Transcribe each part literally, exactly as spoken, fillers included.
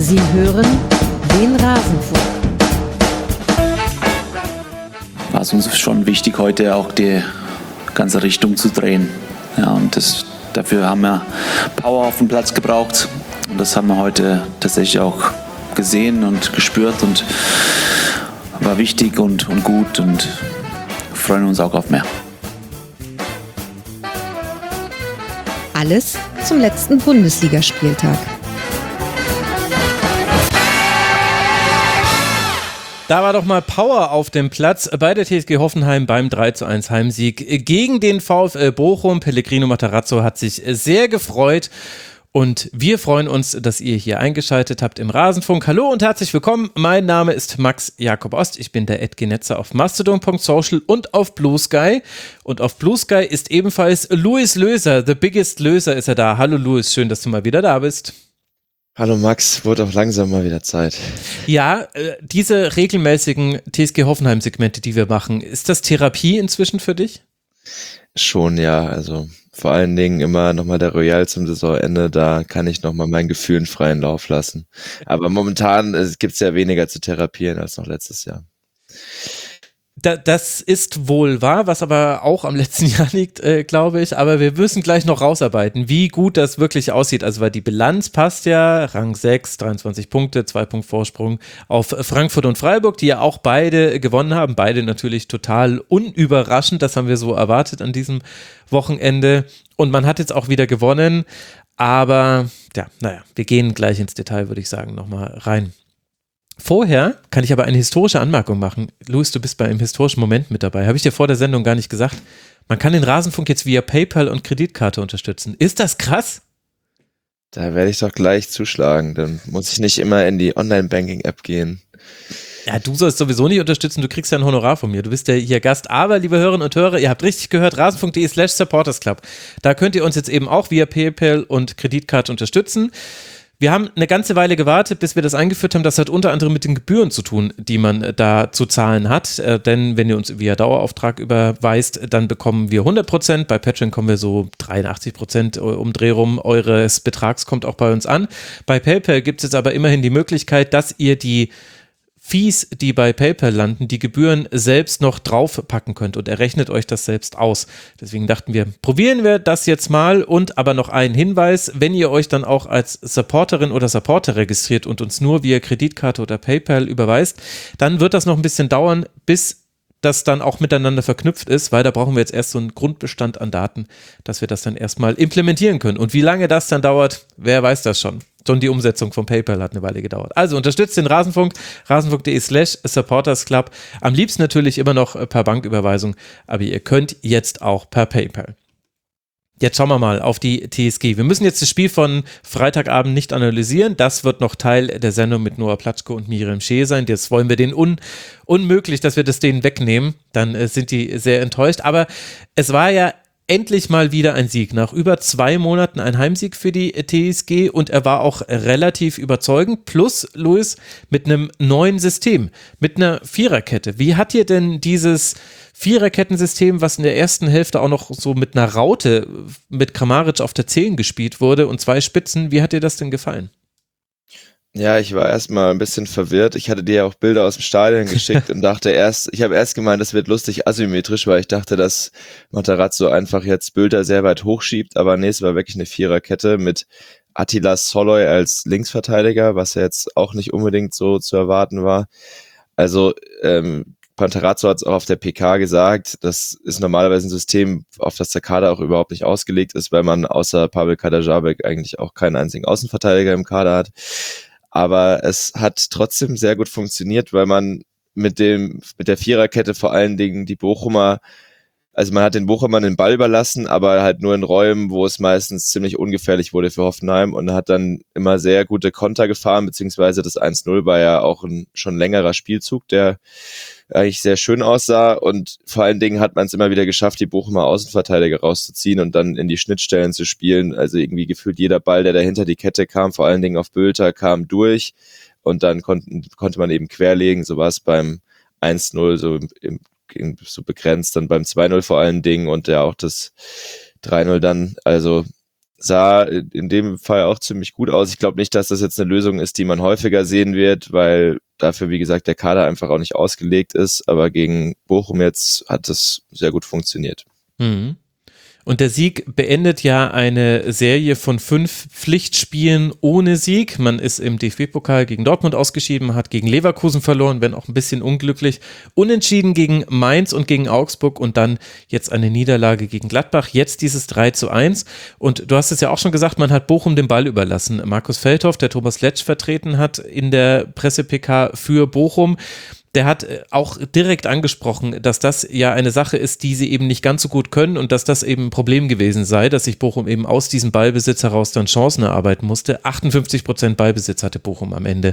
Sie hören den Rasenfunk. War es uns schon wichtig, heute auch die ganze Richtung zu drehen. Ja, und das, dafür haben wir Power auf dem Platz gebraucht. Und das haben wir heute tatsächlich auch gesehen und gespürt und war wichtig und, und gut und freuen uns auch auf mehr. Alles zum letzten Bundesligaspieltag. Da war doch mal Power auf dem Platz bei der T S G Hoffenheim beim drei zu eins Heimsieg gegen den VfL Bochum. Pellegrino Matarazzo hat sich sehr gefreut und wir freuen uns, dass ihr hier eingeschaltet habt im Rasenfunk. Hallo und herzlich willkommen. Mein Name ist Max Jakob Ost. Ich bin der Edgenetzer auf mastodon punkt social und auf Blue Sky. Und auf Blue Sky ist ebenfalls Luis Löser. The biggest Löser ist er da. Hallo Luis, schön, dass du mal wieder da bist. Hallo Max, wurde auch langsam mal wieder Zeit. Ja, äh, diese regelmäßigen T S G Hoffenheim-Segmente, die wir machen, ist das Therapie inzwischen für dich? Schon, ja, also vor allen Dingen immer nochmal der Royal zum Saisonende, da kann ich nochmal meinen Gefühlen freien Lauf lassen. Aber momentan äh, gibt es ja weniger zu therapieren als noch letztes Jahr. Da, das ist wohl wahr, was aber auch am letzten Jahr liegt, äh, glaube ich. Aber wir müssen gleich noch rausarbeiten, wie gut das wirklich aussieht. Also, weil die Bilanz passt ja, Rang sechs, dreiundzwanzig Punkte, zwei Punkt Vorsprung auf Frankfurt und Freiburg, die ja auch beide gewonnen haben. Beide natürlich total unüberraschend. Das haben wir so erwartet an diesem Wochenende. Und man hat jetzt auch wieder gewonnen. Aber, ja, naja, wir gehen gleich ins Detail, würde ich sagen, nochmal rein. Vorher kann ich aber eine historische Anmerkung machen. Luis, du bist bei einem historischen Moment mit dabei. Habe ich dir vor der Sendung gar nicht gesagt. Man kann den Rasenfunk jetzt via PayPal und Kreditkarte unterstützen. Ist das krass? Da werde ich doch gleich zuschlagen. Dann muss ich nicht immer in die Online-Banking-App gehen. Ja, du sollst sowieso nicht unterstützen. Du kriegst ja ein Honorar von mir. Du bist ja hier Gast. Aber, liebe Hörerinnen und Hörer, ihr habt richtig gehört, rasenfunk.de slash supportersclub. Da könnt ihr uns jetzt eben auch via PayPal und Kreditkarte unterstützen. Wir haben eine ganze Weile gewartet, bis wir das eingeführt haben. Das hat unter anderem mit den Gebühren zu tun, die man da zu zahlen hat. Äh, denn wenn ihr uns via Dauerauftrag überweist, dann bekommen wir hundert Prozent. Bei Patreon kommen wir so dreiundachtzig Prozent Umdreh rum eures Betrags, kommt auch bei uns an. Bei PayPal gibt es jetzt aber immerhin die Möglichkeit, dass ihr die Fees, die bei PayPal landen, die Gebühren selbst noch draufpacken könnt und errechnet euch das selbst aus. Deswegen dachten wir, probieren wir das jetzt mal und aber noch ein Hinweis, wenn ihr euch dann auch als Supporterin oder Supporter registriert und uns nur via Kreditkarte oder PayPal überweist, dann wird das noch ein bisschen dauern, bis das dann auch miteinander verknüpft ist, weil da brauchen wir jetzt erst so einen Grundbestand an Daten, dass wir das dann erstmal implementieren können. Und wie lange das dann dauert, wer weiß das schon. Schon die Umsetzung von PayPal hat eine Weile gedauert. Also unterstützt den Rasenfunk, rasenfunk.de slash supportersclub. Am liebsten natürlich immer noch per Banküberweisung, aber ihr könnt jetzt auch per PayPal. Jetzt schauen wir mal auf die T S G. Wir müssen jetzt das Spiel von Freitagabend nicht analysieren. Das wird noch Teil der Sendung mit Noah Platschko und Miriam Schee sein. Jetzt wollen wir denen un- unmöglich, dass wir das denen wegnehmen. Dann äh, sind die sehr enttäuscht. Aber es war ja endlich mal wieder ein Sieg. Nach über zwei Monaten ein Heimsieg für die T S G und er war auch relativ überzeugend. Plus, Luis, mit einem neuen System, mit einer Viererkette. Wie hat dir denn dieses Viererkettensystem, was in der ersten Hälfte auch noch so mit einer Raute mit Kramaric auf der zehn gespielt wurde und zwei Spitzen, wie hat dir das denn gefallen? Ja, ich war erstmal ein bisschen verwirrt. Ich hatte dir ja auch Bilder aus dem Stadion geschickt und dachte erst, ich habe erst gemeint, das wird lustig asymmetrisch, weil ich dachte, dass Matarazzo einfach jetzt Bülter sehr weit hochschiebt, aber nee, es war wirklich eine Viererkette mit Attila Szalai als Linksverteidiger, was ja jetzt auch nicht unbedingt so zu erwarten war. Also ähm, Matarazzo hat es auch auf der P K gesagt, das ist normalerweise ein System, auf das der Kader auch überhaupt nicht ausgelegt ist, weil man außer Pavel Kaderabek eigentlich auch keinen einzigen Außenverteidiger im Kader hat. Aber es hat trotzdem sehr gut funktioniert, weil man mit dem mit der Viererkette vor allen Dingen die Bochumer, also man hat den Bochumern den Ball überlassen, aber halt nur in Räumen, wo es meistens ziemlich ungefährlich wurde für Hoffenheim und hat dann immer sehr gute Konter gefahren, beziehungsweise das eins null war ja auch ein schon längerer Spielzug, der eigentlich sehr schön aussah und vor allen Dingen hat man es immer wieder geschafft, die Bochumer Außenverteidiger rauszuziehen und dann in die Schnittstellen zu spielen. Also irgendwie gefühlt jeder Ball, der dahinter die Kette kam, vor allen Dingen auf Bülter, kam durch und dann konnten, konnte man eben querlegen. So war es beim eins null so, im, im, so begrenzt, dann beim zwei null vor allen Dingen und ja auch das drei null dann. Also sah in dem Fall auch ziemlich gut aus. Ich glaube nicht, dass das jetzt eine Lösung ist, die man häufiger sehen wird, weil dafür, wie gesagt, der Kader einfach auch nicht ausgelegt ist. Aber gegen Bochum jetzt hat es sehr gut funktioniert. Mhm. Und der Sieg beendet ja eine Serie von fünf Pflichtspielen ohne Sieg. Man ist im D F B-Pokal gegen Dortmund ausgeschieden, hat gegen Leverkusen verloren, wenn auch ein bisschen unglücklich. Unentschieden gegen Mainz und gegen Augsburg und dann jetzt eine Niederlage gegen Gladbach. Jetzt dieses drei zu eins. Und du hast es ja auch schon gesagt, man hat Bochum den Ball überlassen. Markus Feldhoff, der Thomas Letsch vertreten hat in der Presse-P K für Bochum, der hat auch direkt angesprochen, dass das ja eine Sache ist, die sie eben nicht ganz so gut können und dass das eben ein Problem gewesen sei, dass sich Bochum eben aus diesem Ballbesitz heraus dann Chancen erarbeiten musste. achtundfünfzig Prozent Ballbesitz hatte Bochum am Ende.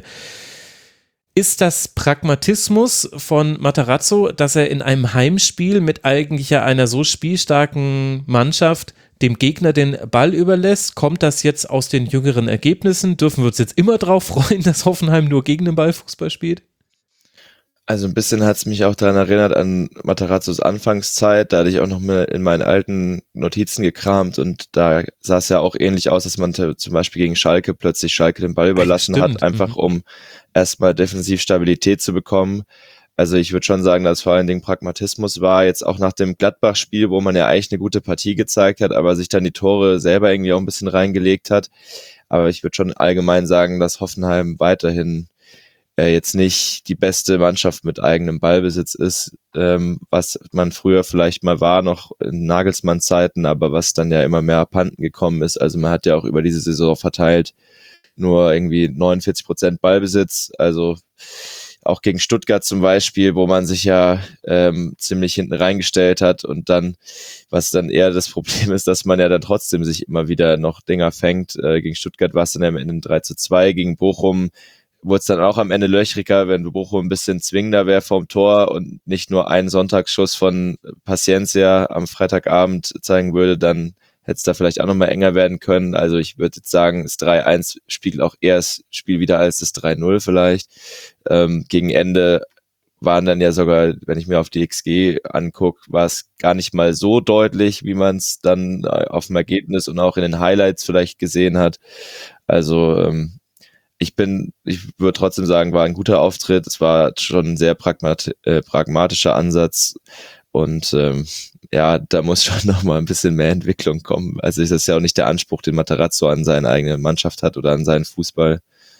Ist das Pragmatismus von Matarazzo, dass er in einem Heimspiel mit eigentlich ja einer so spielstarken Mannschaft dem Gegner den Ball überlässt? Kommt das jetzt aus den jüngeren Ergebnissen? Dürfen wir uns jetzt immer drauf freuen, dass Hoffenheim nur gegen den Ball Fußball spielt? Also ein bisschen hat es mich auch daran erinnert an Matarazzos Anfangszeit. Da hatte ich auch noch mal in meinen alten Notizen gekramt und da sah es ja auch ähnlich aus, dass man t- zum Beispiel gegen Schalke plötzlich Schalke den Ball überlassen Stimmt. hat, einfach um erstmal defensiv Stabilität zu bekommen. Also ich würde schon sagen, dass vor allen Dingen Pragmatismus war, jetzt auch nach dem Gladbach-Spiel, wo man ja eigentlich eine gute Partie gezeigt hat, aber sich dann die Tore selber irgendwie auch ein bisschen reingelegt hat. Aber ich würde schon allgemein sagen, dass Hoffenheim weiterhin äh, jetzt nicht die beste Mannschaft mit eigenem Ballbesitz ist, ähm, was man früher vielleicht mal war, noch in Nagelsmann-Zeiten, aber was dann ja immer mehr abhanden gekommen ist. Also man hat ja auch über diese Saison verteilt nur irgendwie neunundvierzig Prozent Ballbesitz, also auch gegen Stuttgart zum Beispiel, wo man sich ja ähm, ziemlich hinten reingestellt hat und dann, was dann eher das Problem ist, dass man ja dann trotzdem sich immer wieder noch Dinger fängt. Äh, gegen Stuttgart war es dann am Ende drei zu zwei, gegen Bochum wurde es dann auch am Ende löchriger, wenn Bochum ein bisschen zwingender wäre vorm Tor und nicht nur einen Sonntagsschuss von Paciencia am Freitagabend zeigen würde, dann hätte es da vielleicht auch nochmal enger werden können. Also ich würde jetzt sagen, das drei eins spiegelt auch eher das Spiel wieder als das drei null vielleicht. Ähm, gegen Ende waren dann ja sogar, wenn ich mir auf die X G angucke, war es gar nicht mal so deutlich, wie man es dann auf dem Ergebnis und auch in den Highlights vielleicht gesehen hat. Also ähm, ich bin, ich würde trotzdem sagen, war ein guter Auftritt. Es war schon ein sehr pragmat- äh, pragmatischer Ansatz und ähm, ja, da muss schon noch mal ein bisschen mehr Entwicklung kommen. Also das ist ja auch nicht der Anspruch, den Matarazzo an seine eigene Mannschaft hat oder an seinen Fußball.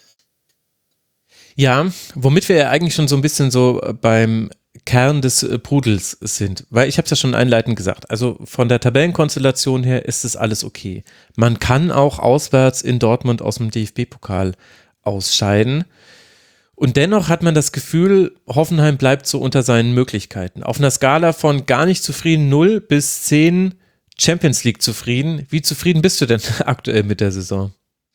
Ja, womit wir ja eigentlich schon so ein bisschen so beim Kern des Pudels sind, weil ich habe es ja schon einleitend gesagt, also von der Tabellenkonstellation her ist es alles okay. Man kann auch auswärts in Dortmund aus dem D F B-Pokal ausscheiden und dennoch hat man das Gefühl, Hoffenheim bleibt so unter seinen Möglichkeiten. Auf einer Skala von gar nicht zufrieden null bis zehn Champions League zufrieden. Wie zufrieden bist du denn aktuell mit der Saison?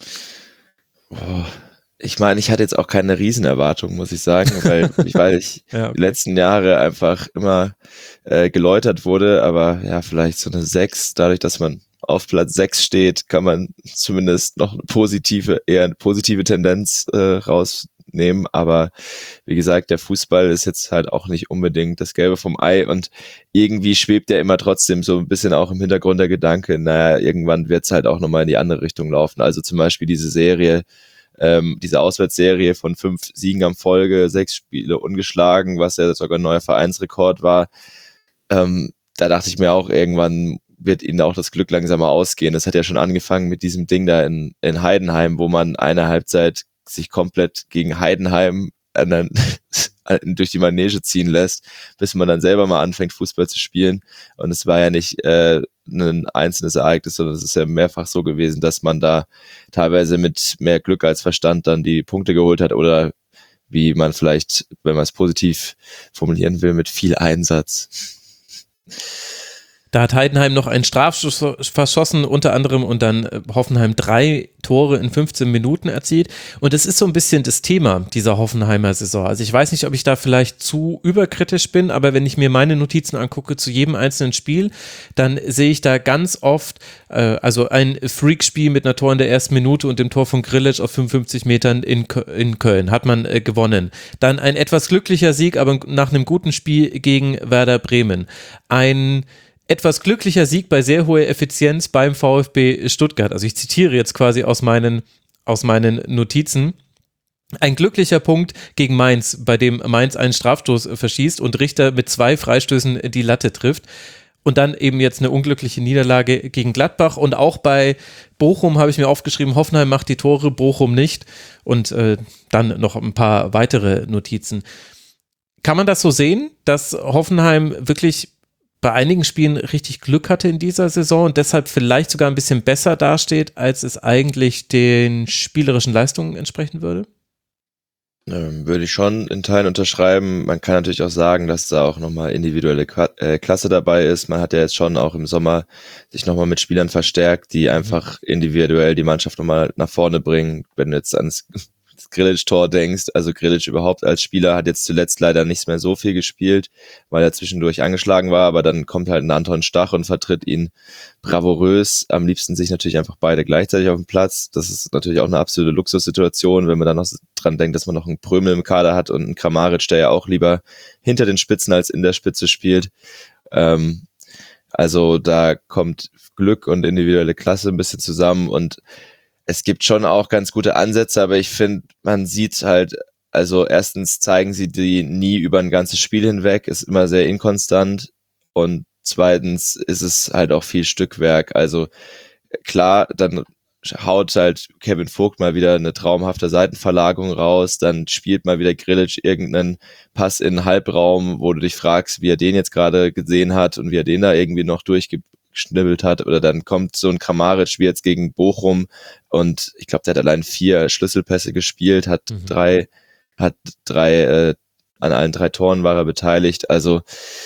Oh. Ich meine, ich hatte jetzt auch keine Riesenerwartung, muss ich sagen, weil ich, weil ich ja. die letzten Jahre einfach immer äh, geläutert wurde, aber ja, vielleicht so eine sechs, dadurch, dass man auf Platz sechs steht, kann man zumindest noch eine positive, eher eine positive Tendenz äh, rausnehmen, aber wie gesagt, der Fußball ist jetzt halt auch nicht unbedingt das Gelbe vom Ei und irgendwie schwebt ja immer trotzdem so ein bisschen auch im Hintergrund der Gedanke, naja, irgendwann wird es halt auch nochmal in die andere Richtung laufen, also zum Beispiel diese Serie, Ähm, diese Auswärtsserie von fünf Siegen am Folge, sechs Spiele ungeschlagen, was ja sogar ein neuer Vereinsrekord war. Ähm, da dachte ich mir auch, irgendwann wird ihnen auch das Glück langsam mal ausgehen. Das hat ja schon angefangen mit diesem Ding da in, in Heidenheim, wo man eine Halbzeit sich komplett gegen Heidenheim dann durch die Manege ziehen lässt, bis man dann selber mal anfängt, Fußball zu spielen. Und es war ja nicht äh, ein einzelnes Ereignis, sondern es ist ja mehrfach so gewesen, dass man da teilweise mit mehr Glück als Verstand dann die Punkte geholt hat oder wie man vielleicht, wenn man es positiv formulieren will, mit viel Einsatz. Da hat Heidenheim noch einen Strafschuss verschossen, unter anderem, und dann Hoffenheim drei Tore in fünfzehn Minuten erzielt. Und das ist so ein bisschen das Thema dieser Hoffenheimer Saison. Also ich weiß nicht, ob ich da vielleicht zu überkritisch bin, aber wenn ich mir meine Notizen angucke zu jedem einzelnen Spiel, dann sehe ich da ganz oft, äh, also ein Freakspiel mit einer Tor in der ersten Minute und dem Tor von Grillitsch auf fünfundfünfzig Metern in, in Köln hat man äh, gewonnen. Dann ein etwas glücklicher Sieg, aber nach einem guten Spiel gegen Werder Bremen. Ein etwas glücklicher Sieg bei sehr hoher Effizienz beim VfB Stuttgart. Also ich zitiere jetzt quasi aus meinen, aus meinen Notizen. Ein glücklicher Punkt gegen Mainz, bei dem Mainz einen Strafstoß verschießt und Richter mit zwei Freistößen die Latte trifft. Und dann eben jetzt eine unglückliche Niederlage gegen Gladbach. Und auch bei Bochum habe ich mir aufgeschrieben, Hoffenheim macht die Tore, Bochum nicht. Und äh, dann noch ein paar weitere Notizen. Kann man das so sehen, dass Hoffenheim wirklich bei einigen Spielen richtig Glück hatte in dieser Saison und deshalb vielleicht sogar ein bisschen besser dasteht, als es eigentlich den spielerischen Leistungen entsprechen würde? Ähm, würde ich schon in Teilen unterschreiben. Man kann natürlich auch sagen, dass da auch nochmal individuelle Qua- äh, Klasse dabei ist. Man hat ja jetzt schon auch im Sommer sich nochmal mit Spielern verstärkt, die einfach individuell die Mannschaft nochmal nach vorne bringen. Wenn du jetzt ans Grilic-Tor denkst, also Grilic überhaupt als Spieler hat jetzt zuletzt leider nicht mehr so viel gespielt, weil er zwischendurch angeschlagen war, aber dann kommt halt ein Anton Stach und vertritt ihn bravourös. Am liebsten sich natürlich einfach beide gleichzeitig auf dem Platz. Das ist natürlich auch eine absolute Luxussituation, wenn man dann noch dran denkt, dass man noch einen Prömel im Kader hat und einen Kramaric, der ja auch lieber hinter den Spitzen als in der Spitze spielt. Ähm, also da kommt Glück und individuelle Klasse ein bisschen zusammen und es gibt schon auch ganz gute Ansätze, aber ich finde, man sieht halt, also erstens zeigen sie die nie über ein ganzes Spiel hinweg, ist immer sehr inkonstant und zweitens ist es halt auch viel Stückwerk. Also klar, dann haut halt Kevin Vogt mal wieder eine traumhafte Seitenverlagerung raus, dann spielt mal wieder Grilic irgendeinen Pass in den Halbraum, wo du dich fragst, wie er den jetzt gerade gesehen hat und wie er den da irgendwie noch durchge geschnibbelt hat, oder dann kommt so ein Kramaric wie jetzt gegen Bochum und ich glaube, der hat allein vier Schlüsselpässe gespielt, hat mhm. drei, hat drei, äh, an allen drei Toren war er beteiligt, also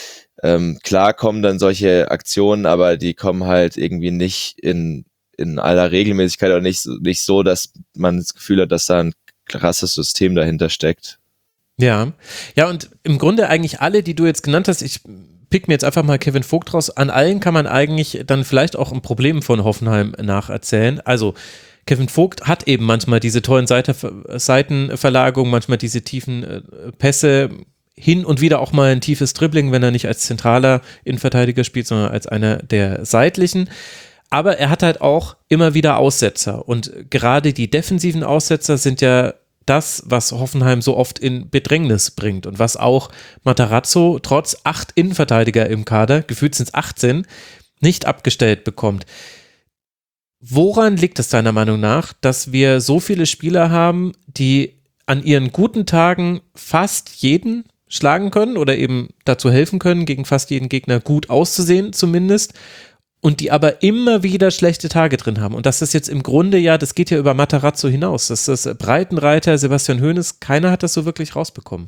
ähm, klar kommen dann solche Aktionen, aber die kommen halt irgendwie nicht in, in aller Regelmäßigkeit oder nicht, nicht so, dass man das Gefühl hat, dass da ein krasses System dahinter steckt. Ja, ja und im Grunde eigentlich alle, die du jetzt genannt hast, ich pick mir jetzt einfach mal Kevin Vogt raus. An allen kann man eigentlich dann vielleicht auch ein Problem von Hoffenheim nacherzählen. Also Kevin Vogt hat eben manchmal diese tollen Seite, Seitenverlagerungen, manchmal diese tiefen äh, Pässe, hin und wieder auch mal ein tiefes Dribbling, wenn er nicht als zentraler Innenverteidiger spielt, sondern als einer der seitlichen. Aber er hat halt auch immer wieder Aussetzer und gerade die defensiven Aussetzer sind ja das, was Hoffenheim so oft in Bedrängnis bringt und was auch Matarazzo trotz acht Innenverteidiger im Kader, gefühlt sind es achtzehn, nicht abgestellt bekommt. Woran liegt es deiner Meinung nach, dass wir so viele Spieler haben, die an ihren guten Tagen fast jeden schlagen können oder eben dazu helfen können, gegen fast jeden Gegner gut auszusehen zumindest, und die aber immer wieder schlechte Tage drin haben. Und das ist jetzt im Grunde ja, das geht ja über Matarazzo hinaus. Das ist das Breitenreiter, Sebastian Hoeneß, keiner hat das so wirklich rausbekommen.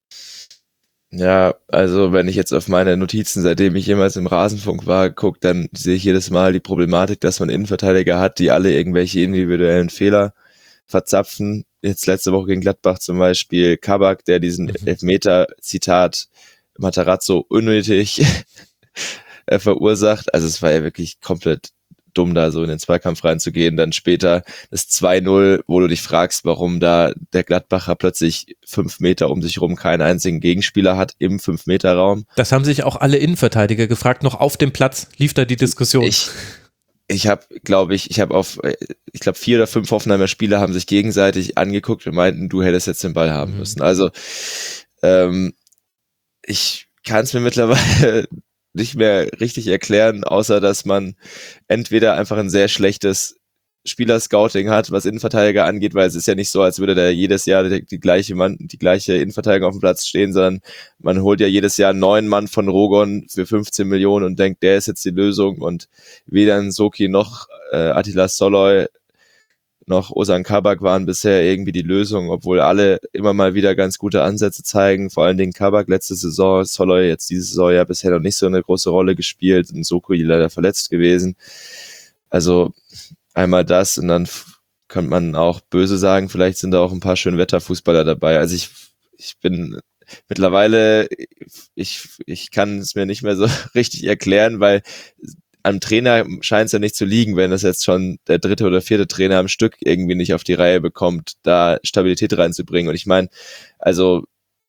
Ja, also wenn ich jetzt auf meine Notizen, seitdem ich jemals im Rasenfunk war, gucke, dann sehe ich jedes Mal die Problematik, dass man Innenverteidiger hat, die alle irgendwelche individuellen Fehler verzapfen. Jetzt letzte Woche gegen Gladbach zum Beispiel Kabak, der diesen mhm. Elfmeter, Zitat, Matarazzo unnötig äh, verursacht. Also es war ja wirklich komplett dumm, da so in den Zweikampf reinzugehen. Dann später das zwei null, wo du dich fragst, warum da der Gladbacher plötzlich fünf Meter um sich rum keinen einzigen Gegenspieler hat im fünf Meter Raum. Das haben sich auch alle Innenverteidiger gefragt, noch auf dem Platz lief da die Diskussion. Ich, ich habe, glaube ich, ich habe auf, ich glaube vier oder fünf Hoffenheimer Spieler haben sich gegenseitig angeguckt und meinten, du hättest jetzt den Ball haben mhm. müssen. Also ähm, ich kann es mir mittlerweile nicht mehr richtig erklären, außer dass man entweder einfach ein sehr schlechtes Spielerscouting hat, was Innenverteidiger angeht, weil es ist ja nicht so, als würde da jedes Jahr die, die gleiche Mann, die gleiche Innenverteidigung auf dem Platz stehen, sondern man holt ja jedes Jahr einen neuen Mann von Rogon für fünfzehn Millionen und denkt, der ist jetzt die Lösung, und weder Nsoki noch äh, Attila Soloy noch Ozan Kabak waren bisher irgendwie die Lösung, obwohl alle immer mal wieder ganz gute Ansätze zeigen, vor allen Dingen Kabak letzte Saison, Soloy jetzt diese Saison ja bisher noch nicht so eine große Rolle gespielt und Nsoki leider verletzt gewesen. Also einmal das, und dann könnte man auch böse sagen, vielleicht sind da auch ein paar Schönwetterfußballer dabei. Also ich, ich bin mittlerweile, ich, ich kann es mir nicht mehr so richtig erklären, weil am Trainer scheint es ja nicht zu liegen, wenn das jetzt schon der dritte oder vierte Trainer am Stück irgendwie nicht auf die Reihe bekommt, da Stabilität reinzubringen. Und ich meine, also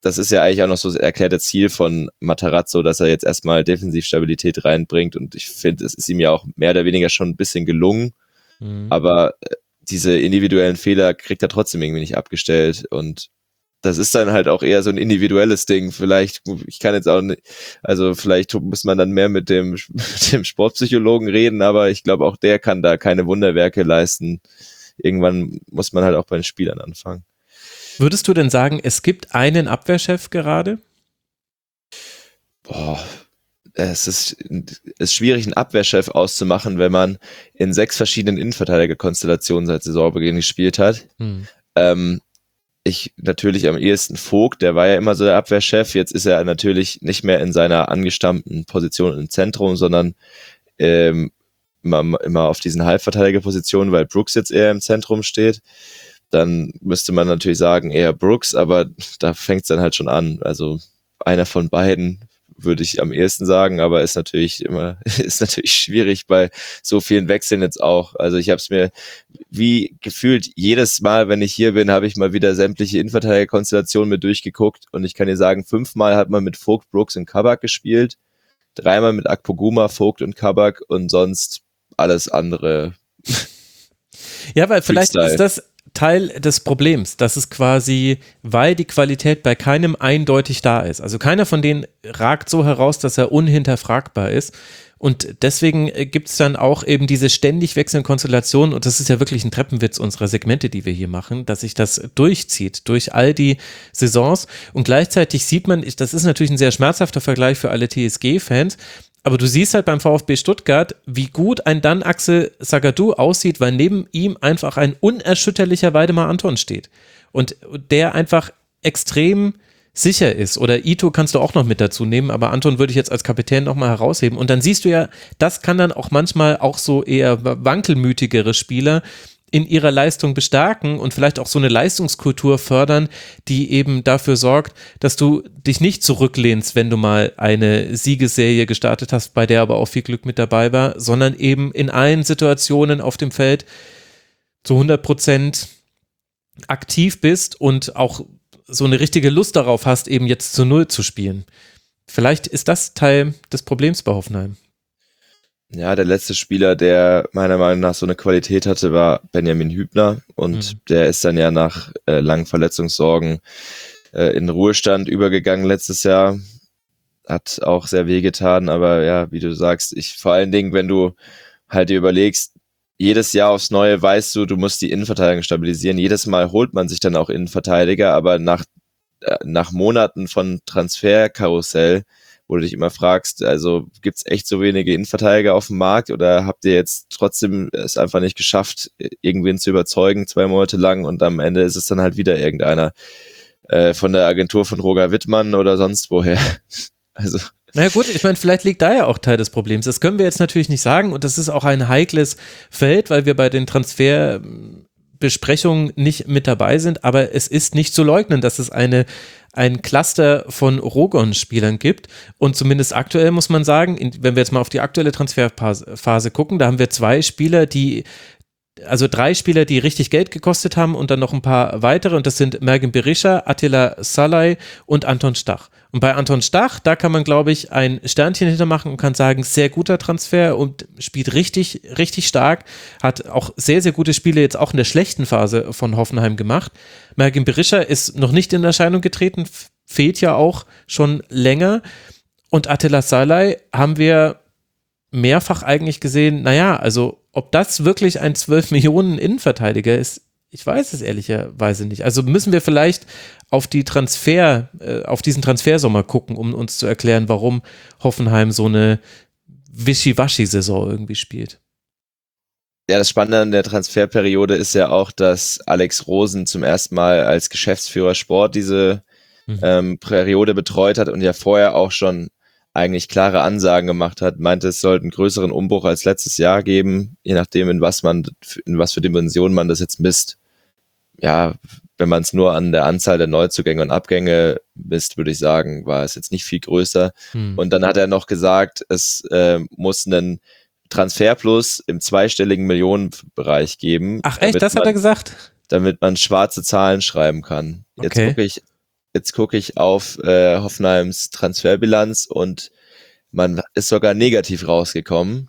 das ist ja eigentlich auch noch so das erklärte Ziel von Matarazzo, dass er jetzt erstmal Defensivstabilität reinbringt und ich finde, es ist ihm ja auch mehr oder weniger schon ein bisschen gelungen, mhm. aber diese individuellen Fehler kriegt er trotzdem irgendwie nicht abgestellt und das ist dann halt auch eher so ein individuelles Ding. Vielleicht, ich kann jetzt auch nicht, also vielleicht muss man dann mehr mit dem, mit dem Sportpsychologen reden, aber ich glaube auch der kann da keine Wunderwerke leisten. Irgendwann muss man halt auch bei den Spielern anfangen. Würdest du denn sagen, es gibt einen Abwehrchef gerade? Boah, es ist, ist schwierig, einen Abwehrchef auszumachen, wenn man in sechs verschiedenen Innenverteidigerkonstellationen seit Saisonbeginn gespielt hat. Hm. Ähm, ich natürlich am ehesten Vogt, der war ja immer so der Abwehrchef. Jetzt ist er natürlich nicht mehr in seiner angestammten Position im Zentrum, sondern ähm, immer, immer auf diesen Halbverteidigerpositionen, weil Brooks jetzt eher im Zentrum steht. Dann müsste man natürlich sagen, eher Brooks, aber da fängt es dann halt schon an. Also einer von beiden würde ich am ehesten sagen, aber ist natürlich immer, ist natürlich schwierig bei so vielen Wechseln jetzt auch. Also ich habe es mir wie gefühlt jedes Mal, wenn ich hier bin, habe ich mal wieder sämtliche Innenverteidigerkonstellationen mit durchgeguckt und ich kann dir sagen, fünfmal hat man mit Vogt, Brooks und Kabak gespielt, dreimal mit Akpoguma, Vogt und Kabak und sonst alles andere. Ja, weil vielleicht ist das Teil des Problems, dass es quasi, weil die Qualität bei keinem eindeutig da ist. Also keiner von denen ragt so heraus, dass er unhinterfragbar ist. Und deswegen gibt es dann auch eben diese ständig wechselnden Konstellationen. Und das ist ja wirklich ein Treppenwitz unserer Segmente, die wir hier machen, dass sich das durchzieht durch all die Saisons. Und gleichzeitig sieht man, das ist natürlich ein sehr schmerzhafter Vergleich für alle T S G-Fans, aber du siehst halt beim VfB Stuttgart, wie gut ein dann Axel Zagadou aussieht, weil neben ihm einfach ein unerschütterlicher Waldemar Anton steht. Und der einfach extrem sicher ist. Oder Ito kannst du auch noch mit dazu nehmen, aber Anton würde ich jetzt als Kapitän nochmal herausheben. Und dann siehst du ja, das kann dann auch manchmal auch so eher wankelmütigere Spieler in ihrer Leistung bestärken und vielleicht auch so eine Leistungskultur fördern, die eben dafür sorgt, dass du dich nicht zurücklehnst, wenn du mal eine Siegesserie gestartet hast, bei der aber auch viel Glück mit dabei war, sondern eben in allen Situationen auf dem Feld zu hundert Prozent aktiv bist und auch so eine richtige Lust darauf hast, eben jetzt zu Null zu spielen. Vielleicht ist das Teil des Problems bei Hoffenheim. Ja, der letzte Spieler, der meiner Meinung nach so eine Qualität hatte, war Benjamin Hübner und mhm. der ist dann ja nach äh, langen Verletzungssorgen äh, in den Ruhestand übergegangen letztes Jahr. Hat auch sehr wehgetan, aber ja, wie du sagst, ich vor allen Dingen, wenn du halt dir überlegst, jedes Jahr aufs Neue weißt du, du musst die Innenverteidigung stabilisieren. Jedes Mal holt man sich dann auch Innenverteidiger, aber nach, äh, nach Monaten von Transferkarussell, wo du dich immer fragst, also gibt's echt so wenige Innenverteidiger auf dem Markt oder habt ihr jetzt trotzdem es einfach nicht geschafft, irgendwen zu überzeugen, zwei Monate lang und am Ende ist es dann halt wieder irgendeiner äh, von der Agentur von Roger Wittmann oder sonst woher. Also naja gut, ich meine, vielleicht liegt da ja auch Teil des Problems. Das können wir jetzt natürlich nicht sagen und das ist auch ein heikles Feld, weil wir bei den Transferbesprechungen nicht mit dabei sind, aber es ist nicht zu leugnen, dass es eine ein Cluster von Rogon-Spielern gibt und zumindest aktuell muss man sagen, wenn wir jetzt mal auf die aktuelle Transferphase gucken, da haben wir zwei Spieler, die also drei Spieler, die richtig Geld gekostet haben und dann noch ein paar weitere und das sind Mergin Berisha, Attila Szalai und Anton Stach. Und bei Anton Stach, da kann man, glaube ich, ein Sternchen hintermachen und kann sagen, sehr guter Transfer und spielt richtig, richtig stark, hat auch sehr, sehr gute Spiele jetzt auch in der schlechten Phase von Hoffenheim gemacht. Mergin Berisha ist noch nicht in Erscheinung getreten, fehlt ja auch schon länger und Attila Szalai haben wir mehrfach eigentlich gesehen, naja, also ob das wirklich ein zwölf Millionen Innenverteidiger ist, ich weiß es ehrlicherweise nicht. Also müssen wir vielleicht auf die Transfer, äh, auf diesen Transfersommer gucken, um uns zu erklären, warum Hoffenheim so eine Wischiwaschi-Saison irgendwie spielt. Ja, das Spannende an der Transferperiode ist ja auch, dass Alex Rosen zum ersten Mal als Geschäftsführer Sport diese mhm. ähm, Periode betreut hat und ja vorher auch schon eigentlich klare Ansagen gemacht hat, meinte, es sollte einen größeren Umbruch als letztes Jahr geben, je nachdem, in was man, in was für Dimensionen man das jetzt misst. Ja, wenn man es nur an der Anzahl der Neuzugänge und Abgänge misst, würde ich sagen, war es jetzt nicht viel größer. Hm. Und dann hat er noch gesagt, es äh, muss einen Transferplus im zweistelligen Millionenbereich geben. Ach echt, das man, hat er gesagt? Damit man schwarze Zahlen schreiben kann. Jetzt okay. wirklich jetzt gucke ich auf äh, Hoffenheims Transferbilanz und man ist sogar negativ rausgekommen.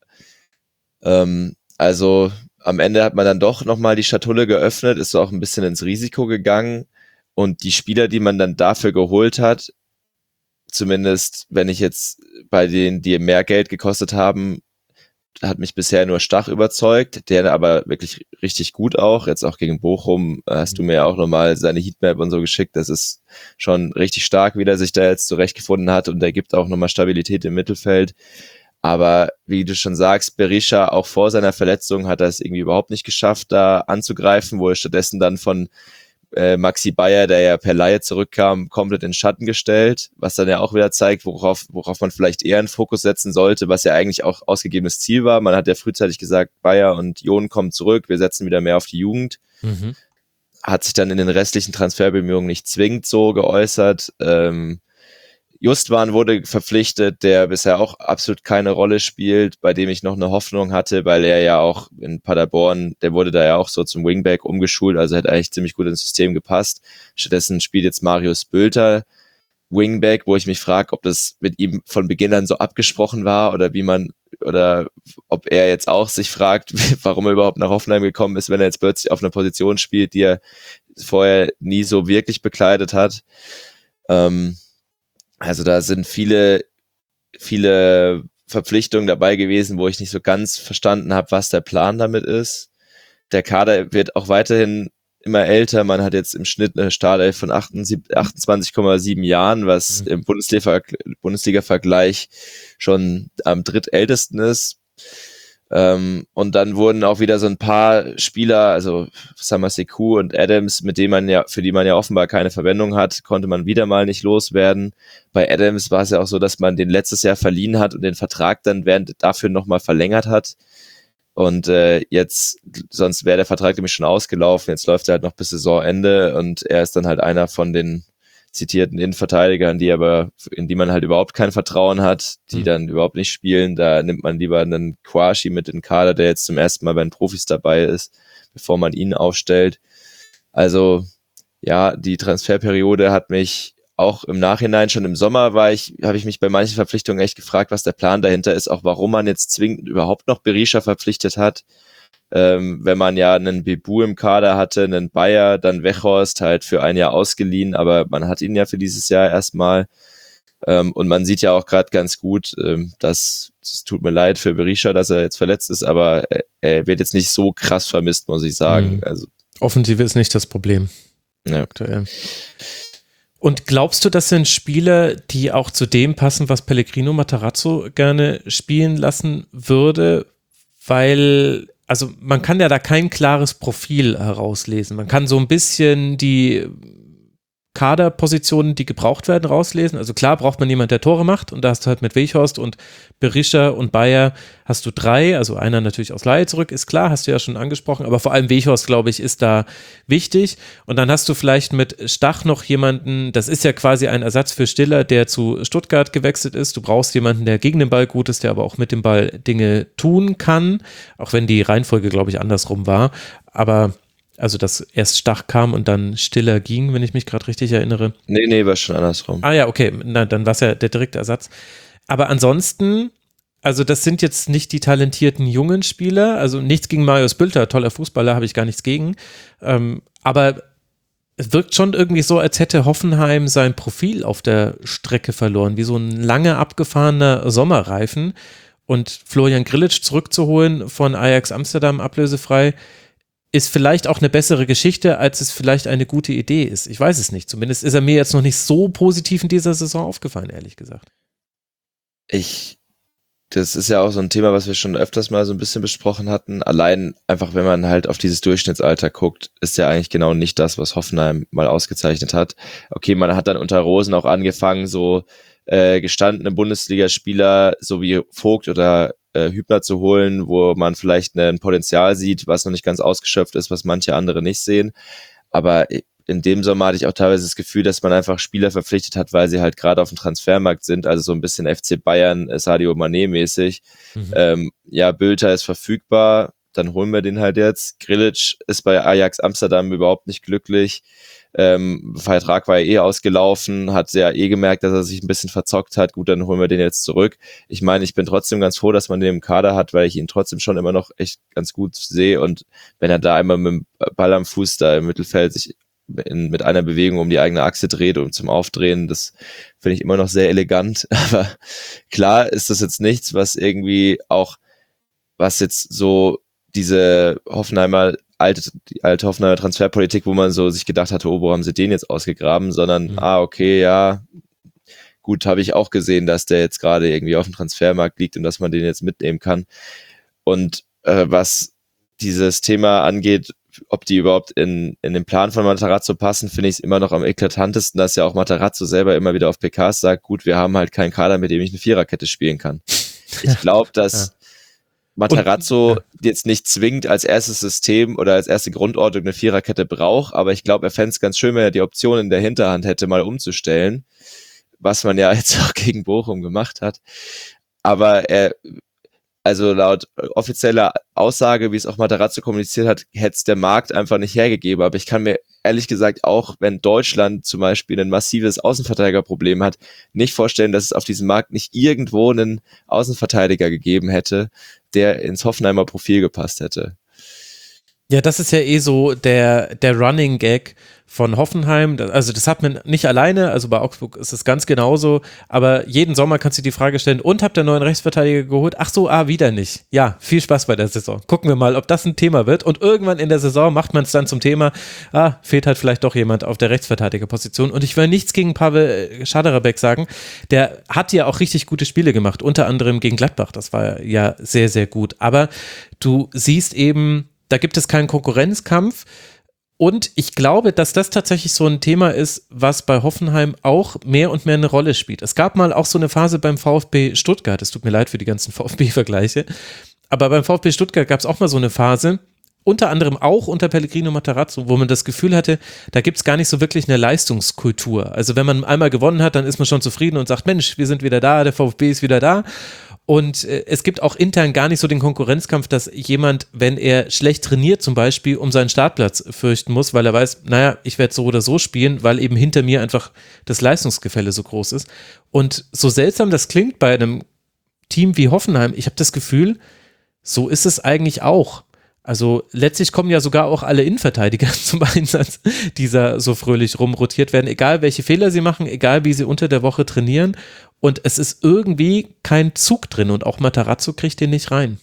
Ähm, also am Ende hat man dann doch nochmal die Schatulle geöffnet, ist auch ein bisschen ins Risiko gegangen und die Spieler, die man dann dafür geholt hat, zumindest wenn ich jetzt bei denen, die mehr Geld gekostet haben, hat mich bisher nur Stach überzeugt, der aber wirklich richtig gut auch, jetzt auch gegen Bochum hast du mir ja auch nochmal seine Heatmap und so geschickt, das ist schon richtig stark, wie der sich da jetzt zurechtgefunden hat und der gibt auch nochmal Stabilität im Mittelfeld. Aber wie du schon sagst, Berisha auch vor seiner Verletzung hat er es irgendwie überhaupt nicht geschafft, da anzugreifen, wo er stattdessen dann von äh, Maxi Bayer, der ja per Leihe zurückkam, komplett in Schatten gestellt, was dann ja auch wieder zeigt, worauf, worauf man vielleicht eher einen Fokus setzen sollte, was ja eigentlich auch ausgegebenes Ziel war. Man hat ja frühzeitig gesagt, Bayer und Jon kommen zurück, wir setzen wieder mehr auf die Jugend. Mhm. Hat sich dann in den restlichen Transferbemühungen nicht zwingend so geäußert. Ähm, Justwan wurde verpflichtet, der bisher auch absolut keine Rolle spielt, bei dem ich noch eine Hoffnung hatte, weil er ja auch in Paderborn, der wurde da ja auch so zum Wingback umgeschult, also hat eigentlich ziemlich gut ins System gepasst. Stattdessen spielt jetzt Marius Bülter Wingback, wo ich mich frage, ob das mit ihm von Beginn an so abgesprochen war oder wie man, oder ob er jetzt auch sich fragt, warum er überhaupt nach Hoffenheim gekommen ist, wenn er jetzt plötzlich auf einer Position spielt, die er vorher nie so wirklich bekleidet hat. Ähm, Also da sind viele, viele Verpflichtungen dabei gewesen, wo ich nicht so ganz verstanden habe, was der Plan damit ist. Der Kader wird auch weiterhin immer älter. Man hat jetzt im Schnitt eine Startelf von achtundzwanzig Komma sieben Jahren, was mhm. im Bundesliga, Bundesliga-Vergleich schon am drittältesten ist. Ähm, und dann wurden auch wieder so ein paar Spieler, also Samaseku und Adams, mit denen man ja, für die man ja offenbar keine Verwendung hat, konnte man wieder mal nicht loswerden. Bei Adams war es ja auch so, dass man den letztes Jahr verliehen hat und den Vertrag dann während dafür nochmal verlängert hat. Und äh, jetzt, sonst wäre der Vertrag nämlich schon ausgelaufen. Jetzt läuft er halt noch bis Saisonende und er ist dann halt einer von den zitierten Innenverteidigern, die aber, in die man halt überhaupt kein Vertrauen hat, die mhm. dann überhaupt nicht spielen. Da nimmt man lieber einen Quashi mit in den Kader, der jetzt zum ersten Mal bei den Profis dabei ist, bevor man ihn aufstellt. Also ja, die Transferperiode hat mich auch im Nachhinein, schon im Sommer war ich, habe ich mich bei manchen Verpflichtungen echt gefragt, was der Plan dahinter ist, auch warum man jetzt zwingend überhaupt noch Berisha verpflichtet hat. Ähm, wenn man ja einen Bebu im Kader hatte, einen Bayer, dann Weghorst halt für ein Jahr ausgeliehen, aber man hat ihn ja für dieses Jahr erstmal. Ähm, und man sieht ja auch gerade ganz gut, ähm, dass es tut mir leid für Berisha, dass er jetzt verletzt ist, aber er, er wird jetzt nicht so krass vermisst, muss ich sagen. Mhm. Also Offensive ist nicht das Problem. Ja. Aktuell. Und glaubst du, das sind Spieler, die auch zu dem passen, was Pellegrino Matarazzo gerne spielen lassen würde? Weil, also man kann ja da kein klares Profil herauslesen. Man kann so ein bisschen die Kaderpositionen, die gebraucht werden, rauslesen. Also klar braucht man jemanden, der Tore macht, und da hast du halt mit Weghorst und Berisha und Bayer hast du drei, also einer natürlich aus Leihe zurück, ist klar, hast du ja schon angesprochen, aber vor allem Weghorst, glaube ich, ist da wichtig. Und dann hast du vielleicht mit Stach noch jemanden, das ist ja quasi ein Ersatz für Stiller, der zu Stuttgart gewechselt ist. Du brauchst jemanden, der gegen den Ball gut ist, der aber auch mit dem Ball Dinge tun kann, auch wenn die Reihenfolge, glaube ich, andersrum war. Aber also, dass erst Stach kam und dann Stiller ging, wenn ich mich gerade richtig erinnere. Nee, nee, war schon andersrum. Ah ja, okay, na, dann war es ja der direkte Ersatz. Aber ansonsten, also das sind jetzt nicht die talentierten jungen Spieler, also nichts gegen Marius Bülter, toller Fußballer, habe ich gar nichts gegen. Ähm, aber es wirkt schon irgendwie so, als hätte Hoffenheim sein Profil auf der Strecke verloren, wie so ein lange abgefahrener Sommerreifen. Und Florian Grillitsch zurückzuholen von Ajax Amsterdam ablösefrei, ist vielleicht auch eine bessere Geschichte, als es vielleicht eine gute Idee ist. Ich weiß es nicht. Zumindest ist er mir jetzt noch nicht so positiv in dieser Saison aufgefallen, ehrlich gesagt. Ich, das ist ja auch so ein Thema, was wir schon öfters mal so ein bisschen besprochen hatten. Allein einfach, wenn man halt auf dieses Durchschnittsalter guckt, ist ja eigentlich genau nicht das, was Hoffenheim mal ausgezeichnet hat. Okay, man hat dann unter Rosen auch angefangen, so äh, gestandene Bundesligaspieler, so wie Vogt oder Hübner zu holen, wo man vielleicht ein Potenzial sieht, was noch nicht ganz ausgeschöpft ist, was manche andere nicht sehen. Aber in dem Sommer hatte ich auch teilweise das Gefühl, dass man einfach Spieler verpflichtet hat, weil sie halt gerade auf dem Transfermarkt sind, also so ein bisschen F C Bayern, Sadio Mané mäßig. Mhm. Ähm, ja, Bülter ist verfügbar, dann holen wir den halt jetzt. Grillitsch ist bei Ajax Amsterdam überhaupt nicht glücklich. Ähm, Vertrag war ja eh ausgelaufen, hat sehr eh gemerkt, dass er sich ein bisschen verzockt hat. Gut, dann holen wir den jetzt zurück. Ich meine, ich bin trotzdem ganz froh, dass man den im Kader hat, weil ich ihn trotzdem schon immer noch echt ganz gut sehe. Und wenn er da einmal mit dem Ball am Fuß da im Mittelfeld sich in, mit einer Bewegung um die eigene Achse dreht und zum Aufdrehen, das finde ich immer noch sehr elegant. Aber klar ist das jetzt nichts, was irgendwie auch, was jetzt so diese Hoffenheimer alte, die alte Hoffenheimer Transferpolitik, wo man so sich gedacht hatte, oh, wo haben sie den jetzt ausgegraben, sondern, mhm. ah, okay, ja, gut, habe ich auch gesehen, dass der jetzt gerade irgendwie auf dem Transfermarkt liegt und dass man den jetzt mitnehmen kann. Und äh, was dieses Thema angeht, ob die überhaupt in, in den Plan von Matarazzo passen, finde ich es immer noch am eklatantesten, dass ja auch Matarazzo selber immer wieder auf P Ks sagt, gut, wir haben halt keinen Kader, mit dem ich eine Viererkette spielen kann. Ich glaube, dass ja. Matarazzo und, ja. jetzt nicht zwingend als erstes System oder als erste Grundordnung eine Viererkette braucht, aber ich glaube, er fände es ganz schön, wenn er die Option in der Hinterhand hätte, mal umzustellen, was man ja jetzt auch gegen Bochum gemacht hat. Aber er, also laut offizieller Aussage, wie es auch Matarazzo kommuniziert hat, hätte es der Markt einfach nicht hergegeben. Aber ich kann mir ehrlich gesagt auch, wenn Deutschland zum Beispiel ein massives Außenverteidigerproblem hat, nicht vorstellen, dass es auf diesem Markt nicht irgendwo einen Außenverteidiger gegeben hätte, der ins Hoffenheimer Profil gepasst hätte. Ja, das ist ja eh so der, der Running Gag von Hoffenheim. Also das hat man nicht alleine, also bei Augsburg ist es ganz genauso, aber jeden Sommer kannst du die Frage stellen, und habt ihr einen neuen Rechtsverteidiger geholt? Ach so, ah, wieder nicht. Ja, viel Spaß bei der Saison. Gucken wir mal, ob das ein Thema wird, und irgendwann in der Saison macht man es dann zum Thema, ah, fehlt halt vielleicht doch jemand auf der Rechtsverteidigerposition, und ich will nichts gegen Pavel Schaderabek sagen, der hat ja auch richtig gute Spiele gemacht, unter anderem gegen Gladbach, das war ja sehr, sehr gut, aber du siehst eben, da gibt es keinen Konkurrenzkampf, und ich glaube, dass das tatsächlich so ein Thema ist, was bei Hoffenheim auch mehr und mehr eine Rolle spielt. Es gab mal auch so eine Phase beim VfB Stuttgart, es tut mir leid für die ganzen VfB-Vergleiche, aber beim VfB Stuttgart gab es auch mal so eine Phase, unter anderem auch unter Pellegrino Matarazzo, wo man das Gefühl hatte, da gibt es gar nicht so wirklich eine Leistungskultur. Also wenn man einmal gewonnen hat, dann ist man schon zufrieden und sagt, Mensch, wir sind wieder da, der VfB ist wieder da. Und äh, es gibt auch intern gar nicht so den Konkurrenzkampf, dass jemand, wenn er schlecht trainiert zum Beispiel, um seinen Startplatz fürchten muss, weil er weiß, naja, ich werde so oder so spielen, weil eben hinter mir einfach das Leistungsgefälle so groß ist. Und so seltsam das klingt bei einem Team wie Hoffenheim, ich habe das Gefühl, so ist es eigentlich auch. Also letztlich kommen ja sogar auch alle Innenverteidiger zum Einsatz, die da so fröhlich rumrotiert werden, egal welche Fehler sie machen, egal wie sie unter der Woche trainieren. Und es ist irgendwie kein Zug drin, und auch Matarazzo kriegt den nicht rein.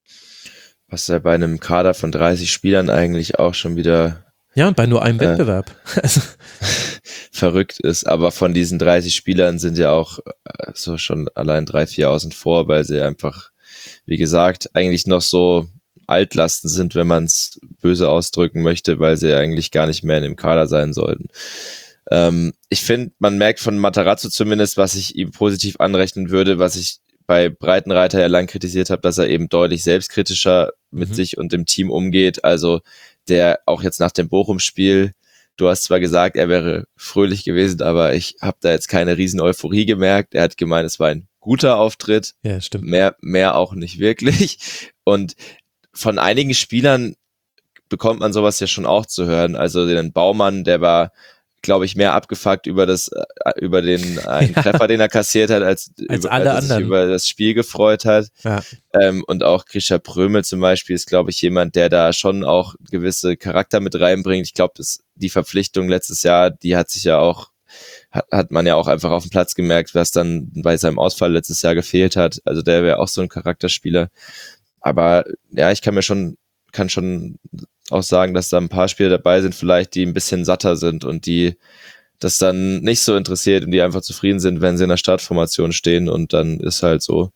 Was ja bei einem Kader von dreißig Spielern eigentlich auch schon wieder... Ja, und bei nur einem äh, Wettbewerb. Also. verrückt ist. Aber von diesen dreißig Spielern sind ja auch äh, so schon allein drei, vier außen vor, weil sie einfach, wie gesagt, eigentlich noch so Altlasten sind, wenn man es böse ausdrücken möchte, weil sie eigentlich gar nicht mehr in dem Kader sein sollten. Ähm, ich finde, man merkt von Matarazzo zumindest, was ich ihm positiv anrechnen würde, was ich bei Breitenreiter ja lang kritisiert habe, dass er eben deutlich selbstkritischer mit mhm. sich und dem Team umgeht. Also der auch jetzt nach dem Bochum-Spiel, du hast zwar gesagt, er wäre fröhlich gewesen, aber ich habe da jetzt keine riesen Euphorie gemerkt. Er hat gemeint, es war ein guter Auftritt. Ja, stimmt. Mehr, mehr auch nicht wirklich. Und von einigen Spielern bekommt man sowas ja schon auch zu hören. Also den Baumann, der war, glaube ich, mehr abgefuckt über das, über den einen ja. Treffer, den er kassiert hat, als, als über, alle als er sich anderen. über das Spiel gefreut hat. Ja. Ähm, und auch Grisha Prömel zum Beispiel ist, glaube ich, jemand, der da schon auch gewisse Charakter mit reinbringt. Ich glaube, die Verpflichtung letztes Jahr, die hat sich ja auch, hat, hat man ja auch einfach auf dem Platz gemerkt, was dann bei seinem Ausfall letztes Jahr gefehlt hat. Also der wäre auch so ein Charakterspieler. Aber ja, ich kann mir schon, kann schon auch sagen, dass da ein paar Spieler dabei sind, vielleicht, die ein bisschen satter sind und die das dann nicht so interessiert und die einfach zufrieden sind, wenn sie in der Startformation stehen, und dann ist halt so.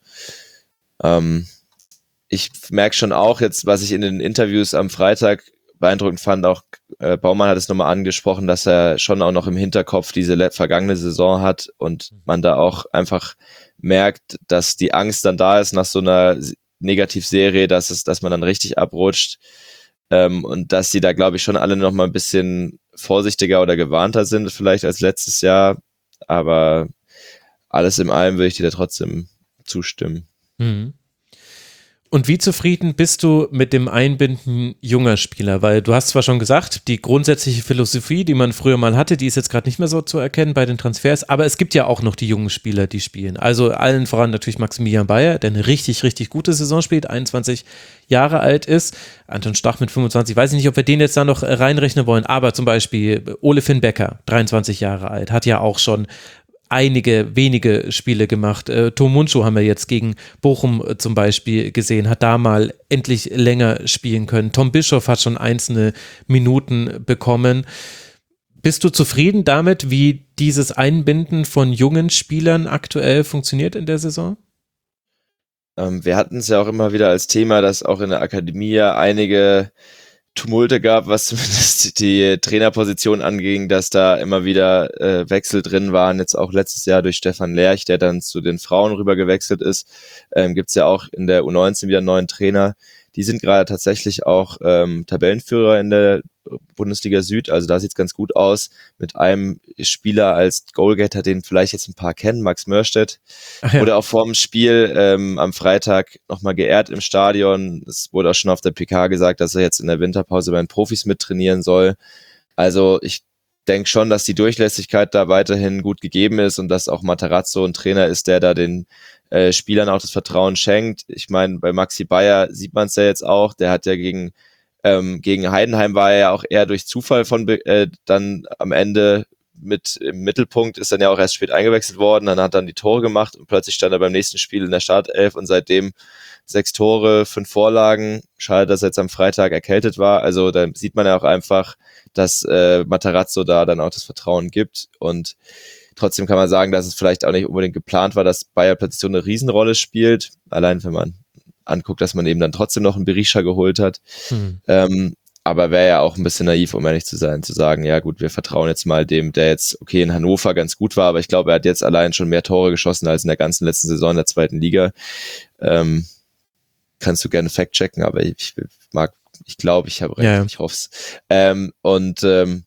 Ähm, ich merke schon auch jetzt, was ich in den Interviews am Freitag beeindruckend fand, auch äh, Baumann hat es nochmal angesprochen, dass er schon auch noch im Hinterkopf diese le- vergangene Saison hat und man da auch einfach merkt, dass die Angst dann da ist nach so einer Negativserie, dass es, dass man dann richtig abrutscht, ähm, und dass sie da, glaube ich, schon alle noch mal ein bisschen vorsichtiger oder gewarnter sind vielleicht als letztes Jahr, aber alles in allem würde ich dir da trotzdem zustimmen. Mhm. Und wie zufrieden bist du mit dem Einbinden junger Spieler? Weil du hast zwar schon gesagt, die grundsätzliche Philosophie, die man früher mal hatte, die ist jetzt gerade nicht mehr so zu erkennen bei den Transfers, aber es gibt ja auch noch die jungen Spieler, die spielen. Also allen voran natürlich Maximilian Bayer, der eine richtig, richtig gute Saison spielt, einundzwanzig Jahre alt ist. Anton Stach mit fünfundzwanzig, weiß ich nicht, ob wir den jetzt da noch reinrechnen wollen, aber zum Beispiel Ole Finn Becker, dreiundzwanzig Jahre alt, hat ja auch schon einige wenige Spiele gemacht. Äh, Tom Mundschuh haben wir jetzt gegen Bochum äh, zum Beispiel gesehen, hat da mal endlich länger spielen können. Tom Bischoff hat schon einzelne Minuten bekommen. Bist du zufrieden damit, wie dieses Einbinden von jungen Spielern aktuell funktioniert in der Saison? Ähm, wir hatten es ja auch immer wieder als Thema, dass auch in der Akademie ja einige Tumulte gab, was zumindest die Trainerposition anging, dass da immer wieder äh, Wechsel drin waren. Jetzt auch letztes Jahr durch Stefan Lerch, der dann zu den Frauen rüber gewechselt ist. Ähm, gibt's ja auch in der U neunzehn wieder einen neuen Trainer. Die sind gerade tatsächlich auch ähm, Tabellenführer in der Bundesliga Süd, also da sieht's ganz gut aus, mit einem Spieler als Goalgetter, den vielleicht jetzt ein paar kennen, Max Mörstedt, ja. Wurde auch vor dem Spiel ähm, am Freitag nochmal geehrt im Stadion. Es wurde auch schon auf der P K gesagt, dass er jetzt in der Winterpause bei den Profis mittrainieren soll. Also ich denke schon, dass die Durchlässigkeit da weiterhin gut gegeben ist und dass auch Matarazzo ein Trainer ist, der da den äh, Spielern auch das Vertrauen schenkt. Ich meine, bei Maxi Bayer sieht man es ja jetzt auch, der hat ja gegen Ähm, gegen Heidenheim war er ja auch eher durch Zufall von äh, dann am Ende mit im Mittelpunkt, ist dann ja auch erst spät eingewechselt worden, dann hat dann die Tore gemacht und plötzlich stand er beim nächsten Spiel in der Startelf und seitdem sechs Tore, fünf Vorlagen. Schade, dass er jetzt am Freitag erkältet war. Also da sieht man ja auch einfach, dass äh, Matarazzo da dann auch das Vertrauen gibt und trotzdem kann man sagen, dass es vielleicht auch nicht unbedingt geplant war, dass Bayer plötzlich so eine Riesenrolle spielt, allein wenn man anguckt, dass man eben dann trotzdem noch einen Berisha geholt hat. Mhm. Ähm, aber wäre ja auch ein bisschen naiv, um ehrlich zu sein, zu sagen, ja gut, wir vertrauen jetzt mal dem, der jetzt, okay, in Hannover ganz gut war, aber ich glaube, er hat jetzt allein schon mehr Tore geschossen als in der ganzen letzten Saison in der zweiten Liga. Ähm, kannst du gerne fact-checken, aber ich mag, ich glaube, ich habe recht, ja, ja. Ich hoffe es. Ähm, und ähm,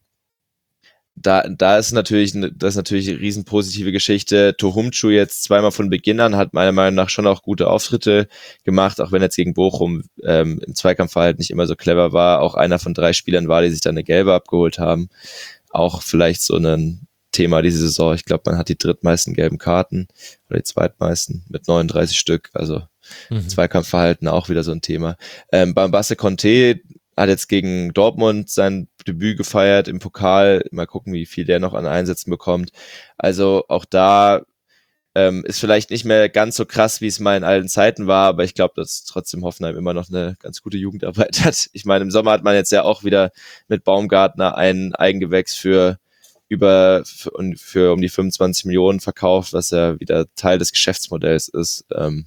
Da, da ist natürlich, das ist natürlich eine riesen positive Geschichte. Tohumchu jetzt zweimal von Beginn an hat meiner Meinung nach schon auch gute Auftritte gemacht, auch wenn jetzt gegen Bochum ähm, im Zweikampfverhalten nicht immer so clever war. Auch einer von drei Spielern war, die sich dann eine gelbe abgeholt haben. Auch vielleicht so ein Thema diese Saison. Ich glaube, man hat die drittmeisten gelben Karten oder die zweitmeisten mit neununddreißig Stück. Also mhm. Zweikampfverhalten auch wieder so ein Thema. Ähm, Bambasse Conte hat jetzt gegen Dortmund sein Debüt gefeiert im Pokal. Mal gucken, wie viel der noch an Einsätzen bekommt. Also auch da ähm, ist vielleicht nicht mehr ganz so krass, wie es mal in alten Zeiten war, aber ich glaube, dass trotzdem Hoffenheim immer noch eine ganz gute Jugendarbeit hat. Ich meine, im Sommer hat man jetzt ja auch wieder mit Baumgartner ein Eigengewächs für über für, für um die fünfundzwanzig Millionen verkauft, was ja wieder Teil des Geschäftsmodells ist. Ähm,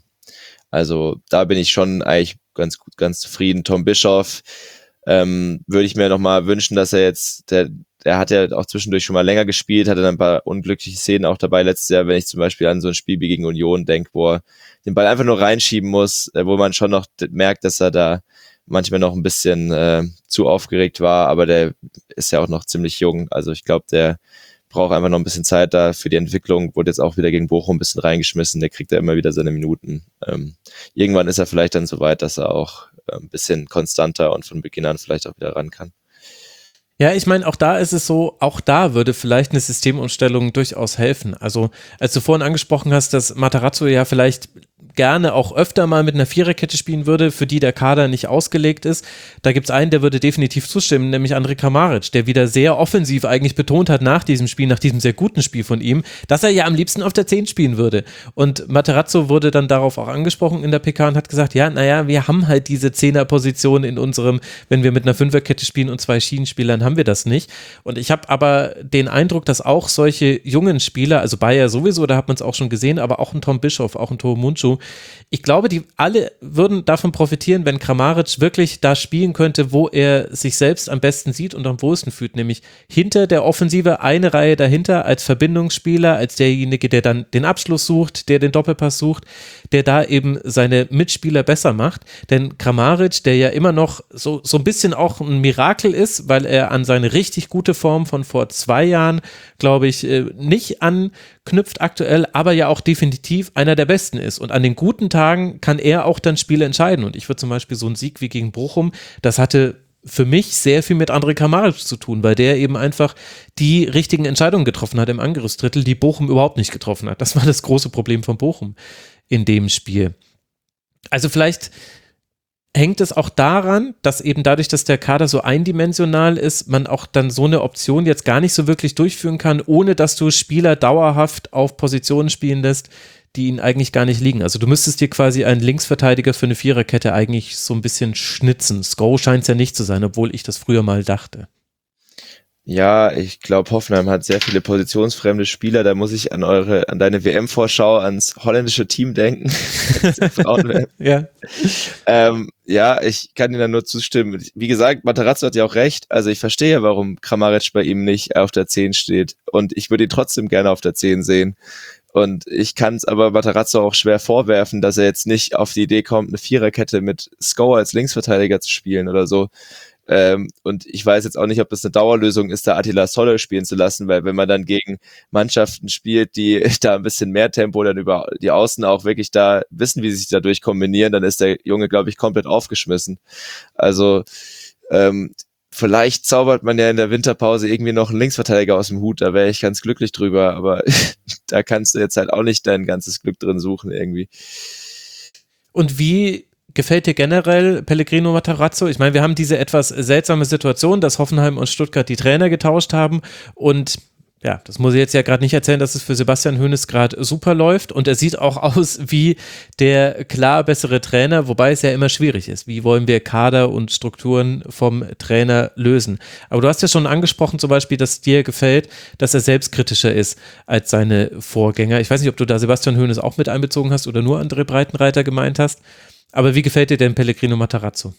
also da bin ich schon eigentlich ganz gut, ganz zufrieden. Tom Bischoff Ähm, würde ich mir nochmal wünschen, dass er jetzt, der, der hat ja auch zwischendurch schon mal länger gespielt, hatte dann ein paar unglückliche Szenen auch dabei letztes Jahr, wenn ich zum Beispiel an so ein Spiel wie gegen Union denke, wo er den Ball einfach nur reinschieben muss, wo man schon noch merkt, dass er da manchmal noch ein bisschen äh, zu aufgeregt war, aber der ist ja auch noch ziemlich jung, also ich glaube, der braucht einfach noch ein bisschen Zeit da für die Entwicklung, wurde jetzt auch wieder gegen Bochum ein bisschen reingeschmissen, der kriegt ja immer wieder seine Minuten. Ähm, irgendwann ist er vielleicht dann so weit, dass er auch ein bisschen konstanter und von Beginn an vielleicht auch wieder ran kann. Ja, ich meine, auch da ist es so, auch da würde vielleicht eine Systemumstellung durchaus helfen. Also, als du vorhin angesprochen hast, dass Matarazzo ja vielleicht gerne auch öfter mal mit einer Viererkette spielen würde, für die der Kader nicht ausgelegt ist. Da gibt es einen, der würde definitiv zustimmen, nämlich Andrej Kramaric, der wieder sehr offensiv eigentlich betont hat nach diesem Spiel, nach diesem sehr guten Spiel von ihm, dass er ja am liebsten auf der zehn spielen würde. Und Matarazzo wurde dann darauf auch angesprochen in der P K und hat gesagt, ja, naja, wir haben halt diese Zehnerposition in unserem, wenn wir mit einer Fünferkette spielen und zwei Schienenspielern, haben wir das nicht. Und ich habe aber den Eindruck, dass auch solche jungen Spieler, also Bayer sowieso, da hat man es auch schon gesehen, aber auch ein Tom Bischoff, auch ein Tom Mundschuh, ich glaube, die alle würden davon profitieren, wenn Kramaric wirklich da spielen könnte, wo er sich selbst am besten sieht und am wohlsten fühlt, nämlich hinter der Offensive, eine Reihe dahinter, als Verbindungsspieler, als derjenige, der dann den Abschluss sucht, der den Doppelpass sucht, der da eben seine Mitspieler besser macht. Denn Kramaric, der ja immer noch so, so ein bisschen auch ein Mirakel ist, weil er an seine richtig gute Form von vor zwei Jahren, glaube ich, nicht an knüpft aktuell, aber ja auch definitiv einer der besten ist. Und an den guten Tagen kann er auch dann Spiele entscheiden. Und ich würde zum Beispiel so einen Sieg wie gegen Bochum, das hatte für mich sehr viel mit Andrej Kramaric zu tun, weil der eben einfach die richtigen Entscheidungen getroffen hat im Angriffsdrittel, die Bochum überhaupt nicht getroffen hat. Das war das große Problem von Bochum in dem Spiel. Also vielleicht hängt es auch daran, dass eben dadurch, dass der Kader so eindimensional ist, man auch dann so eine Option jetzt gar nicht so wirklich durchführen kann, ohne dass du Spieler dauerhaft auf Positionen spielen lässt, die ihnen eigentlich gar nicht liegen. Also du müsstest dir quasi einen Linksverteidiger für eine Viererkette eigentlich so ein bisschen schnitzen. Sko scheint es ja nicht zu sein, obwohl ich das früher mal dachte. Ja, ich glaube, Hoffenheim hat sehr viele positionsfremde Spieler. Da muss ich an eure, an deine W M-Vorschau ans holländische Team denken. ja. Ähm, ja, ich kann Ihnen da nur zustimmen. Wie gesagt, Matarazzo hat ja auch recht. Also ich verstehe, warum Kramaric bei ihm nicht auf der zehn steht. Und ich würde ihn trotzdem gerne auf der zehn sehen. Und ich kann es aber Matarazzo auch schwer vorwerfen, dass er jetzt nicht auf die Idee kommt, eine Viererkette mit Sko als Linksverteidiger zu spielen oder so. Ähm, und ich weiß jetzt auch nicht, ob das eine Dauerlösung ist, da Attila Soller spielen zu lassen, weil wenn man dann gegen Mannschaften spielt, die da ein bisschen mehr Tempo dann über die Außen auch wirklich da wissen, wie sie sich dadurch kombinieren, dann ist der Junge, glaube ich, komplett aufgeschmissen. Also ähm, vielleicht zaubert man ja in der Winterpause irgendwie noch einen Linksverteidiger aus dem Hut, da wäre ich ganz glücklich drüber, aber da kannst du jetzt halt auch nicht dein ganzes Glück drin suchen irgendwie. Und wie gefällt dir generell Pellegrino Matarazzo? Ich meine, wir haben diese etwas seltsame Situation, dass Hoffenheim und Stuttgart die Trainer getauscht haben und ja, das muss ich jetzt ja gerade nicht erzählen, dass es für Sebastian Hoeneß gerade super läuft und er sieht auch aus wie der klar bessere Trainer, wobei es ja immer schwierig ist. Wie wollen wir Kader und Strukturen vom Trainer lösen? Aber du hast ja schon angesprochen zum Beispiel, dass dir gefällt, dass er selbstkritischer ist als seine Vorgänger. Ich weiß nicht, ob du da Sebastian Hoeneß auch mit einbezogen hast oder nur André Breitenreiter gemeint hast. Aber wie gefällt dir denn Pellegrino Matarazzo?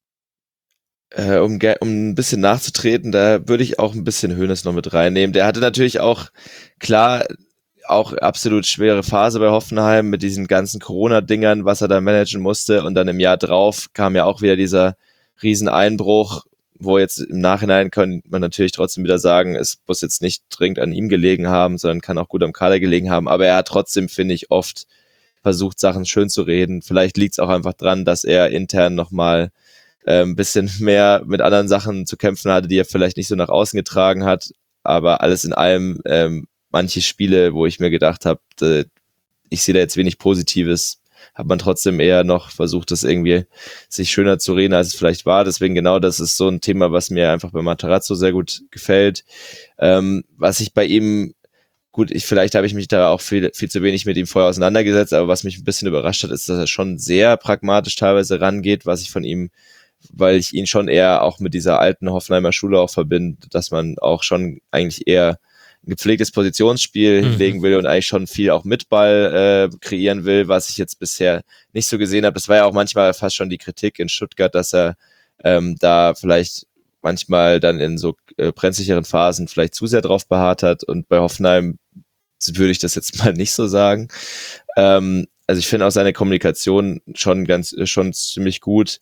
Äh, um, um ein bisschen nachzutreten, da würde ich auch ein bisschen Hoeneß noch mit reinnehmen. Der hatte natürlich auch, klar, auch absolut schwere Phase bei Hoffenheim mit diesen ganzen Corona-Dingern, was er da managen musste. Und dann im Jahr drauf kam ja auch wieder dieser Rieseneinbruch, wo jetzt im Nachhinein kann man natürlich trotzdem wieder sagen, es muss jetzt nicht dringend an ihm gelegen haben, sondern kann auch gut am Kader gelegen haben. Aber er hat trotzdem, finde ich, oft versucht, Sachen schön zu reden. Vielleicht liegt es auch einfach dran, dass er intern nochmal äh, ein bisschen mehr mit anderen Sachen zu kämpfen hatte, die er vielleicht nicht so nach außen getragen hat. Aber alles in allem, ähm, manche Spiele, wo ich mir gedacht habe, äh, ich sehe da jetzt wenig Positives, hat man trotzdem eher noch versucht, das irgendwie sich schöner zu reden, als es vielleicht war. Deswegen genau, das ist so ein Thema, was mir einfach bei Matarazzo sehr gut gefällt. Ähm, was ich bei ihm Gut, ich, vielleicht habe ich mich da auch viel, viel zu wenig mit ihm vorher auseinandergesetzt, aber was mich ein bisschen überrascht hat, ist, dass er schon sehr pragmatisch teilweise rangeht, was ich von ihm, weil ich ihn schon eher auch mit dieser alten Hoffenheimer Schule auch verbinde, dass man auch schon eigentlich eher ein gepflegtes Positionsspiel mhm. hinlegen will und eigentlich schon viel auch mit Ball äh, kreieren will, was ich jetzt bisher nicht so gesehen habe. Das war ja auch manchmal fast schon die Kritik in Stuttgart, dass er ähm, da vielleicht manchmal dann in so äh, brenzlicheren Phasen vielleicht zu sehr drauf beharrt hat und bei Hoffenheim würde ich das jetzt mal nicht so sagen. Ähm, also ich finde auch seine Kommunikation schon ganz, schon ziemlich gut.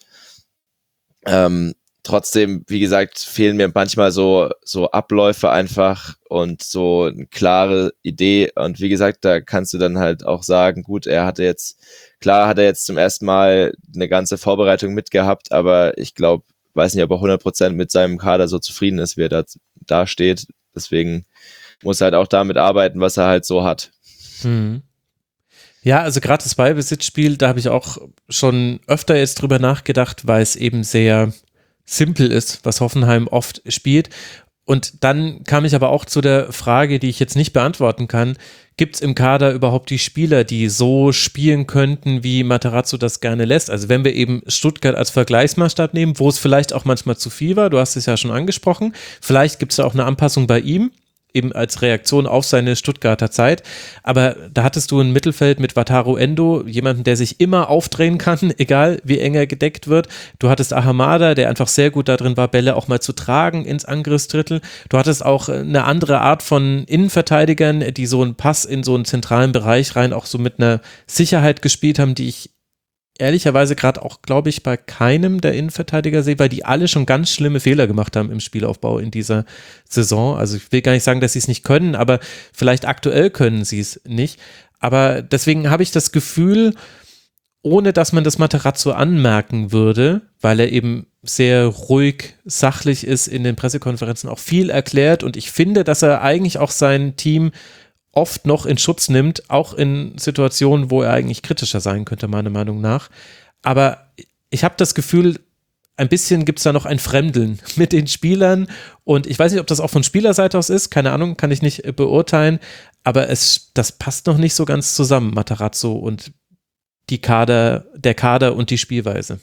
Ähm, trotzdem, wie gesagt, fehlen mir manchmal so, so Abläufe einfach und so eine klare Idee. Und wie gesagt, da kannst du dann halt auch sagen, gut, er hatte jetzt, klar hat er jetzt zum ersten Mal eine ganze Vorbereitung mitgehabt, aber ich glaube, weiß nicht, ob er hundert Prozent mit seinem Kader so zufrieden ist, wie er da, da steht. Deswegen muss er halt auch damit arbeiten, was er halt so hat. Hm. Ja, also gerade das Ballbesitzspiel, da habe ich auch schon öfter jetzt drüber nachgedacht, weil es eben sehr simpel ist, was Hoffenheim oft spielt. Und dann kam ich aber auch zu der Frage, die ich jetzt nicht beantworten kann, gibt es im Kader überhaupt die Spieler, die so spielen könnten, wie Matarazzo das gerne lässt? Also wenn wir eben Stuttgart als Vergleichsmaßstab nehmen, wo es vielleicht auch manchmal zu viel war, du hast es ja schon angesprochen, vielleicht gibt es da auch eine Anpassung bei ihm, eben als Reaktion auf seine Stuttgarter Zeit, aber da hattest du ein Mittelfeld mit Wataru Endo, jemanden, der sich immer aufdrehen kann, egal wie eng er gedeckt wird. Du hattest Ahamada, der einfach sehr gut darin war, Bälle auch mal zu tragen ins Angriffsdrittel. Du hattest auch eine andere Art von Innenverteidigern, die so einen Pass in so einen zentralen Bereich rein auch so mit einer Sicherheit gespielt haben, die ich ehrlicherweise gerade auch, glaube ich, bei keinem der Innenverteidiger sehe, weil die alle schon ganz schlimme Fehler gemacht haben im Spielaufbau in dieser Saison. Also ich will gar nicht sagen, dass sie es nicht können, aber vielleicht aktuell können sie es nicht. Aber deswegen habe ich das Gefühl, ohne dass man das Matarazzo anmerken würde, weil er eben sehr ruhig, sachlich ist, in den Pressekonferenzen auch viel erklärt und ich finde, dass er eigentlich auch sein Team oft noch in Schutz nimmt, auch in Situationen, wo er eigentlich kritischer sein könnte, meiner Meinung nach. Aber ich habe das Gefühl, ein bisschen gibt es da noch ein Fremdeln mit den Spielern und ich weiß nicht, ob das auch von Spielerseite aus ist, keine Ahnung, kann ich nicht beurteilen, aber es, das passt noch nicht so ganz zusammen, Matarazzo und die Kader, der Kader und die Spielweise.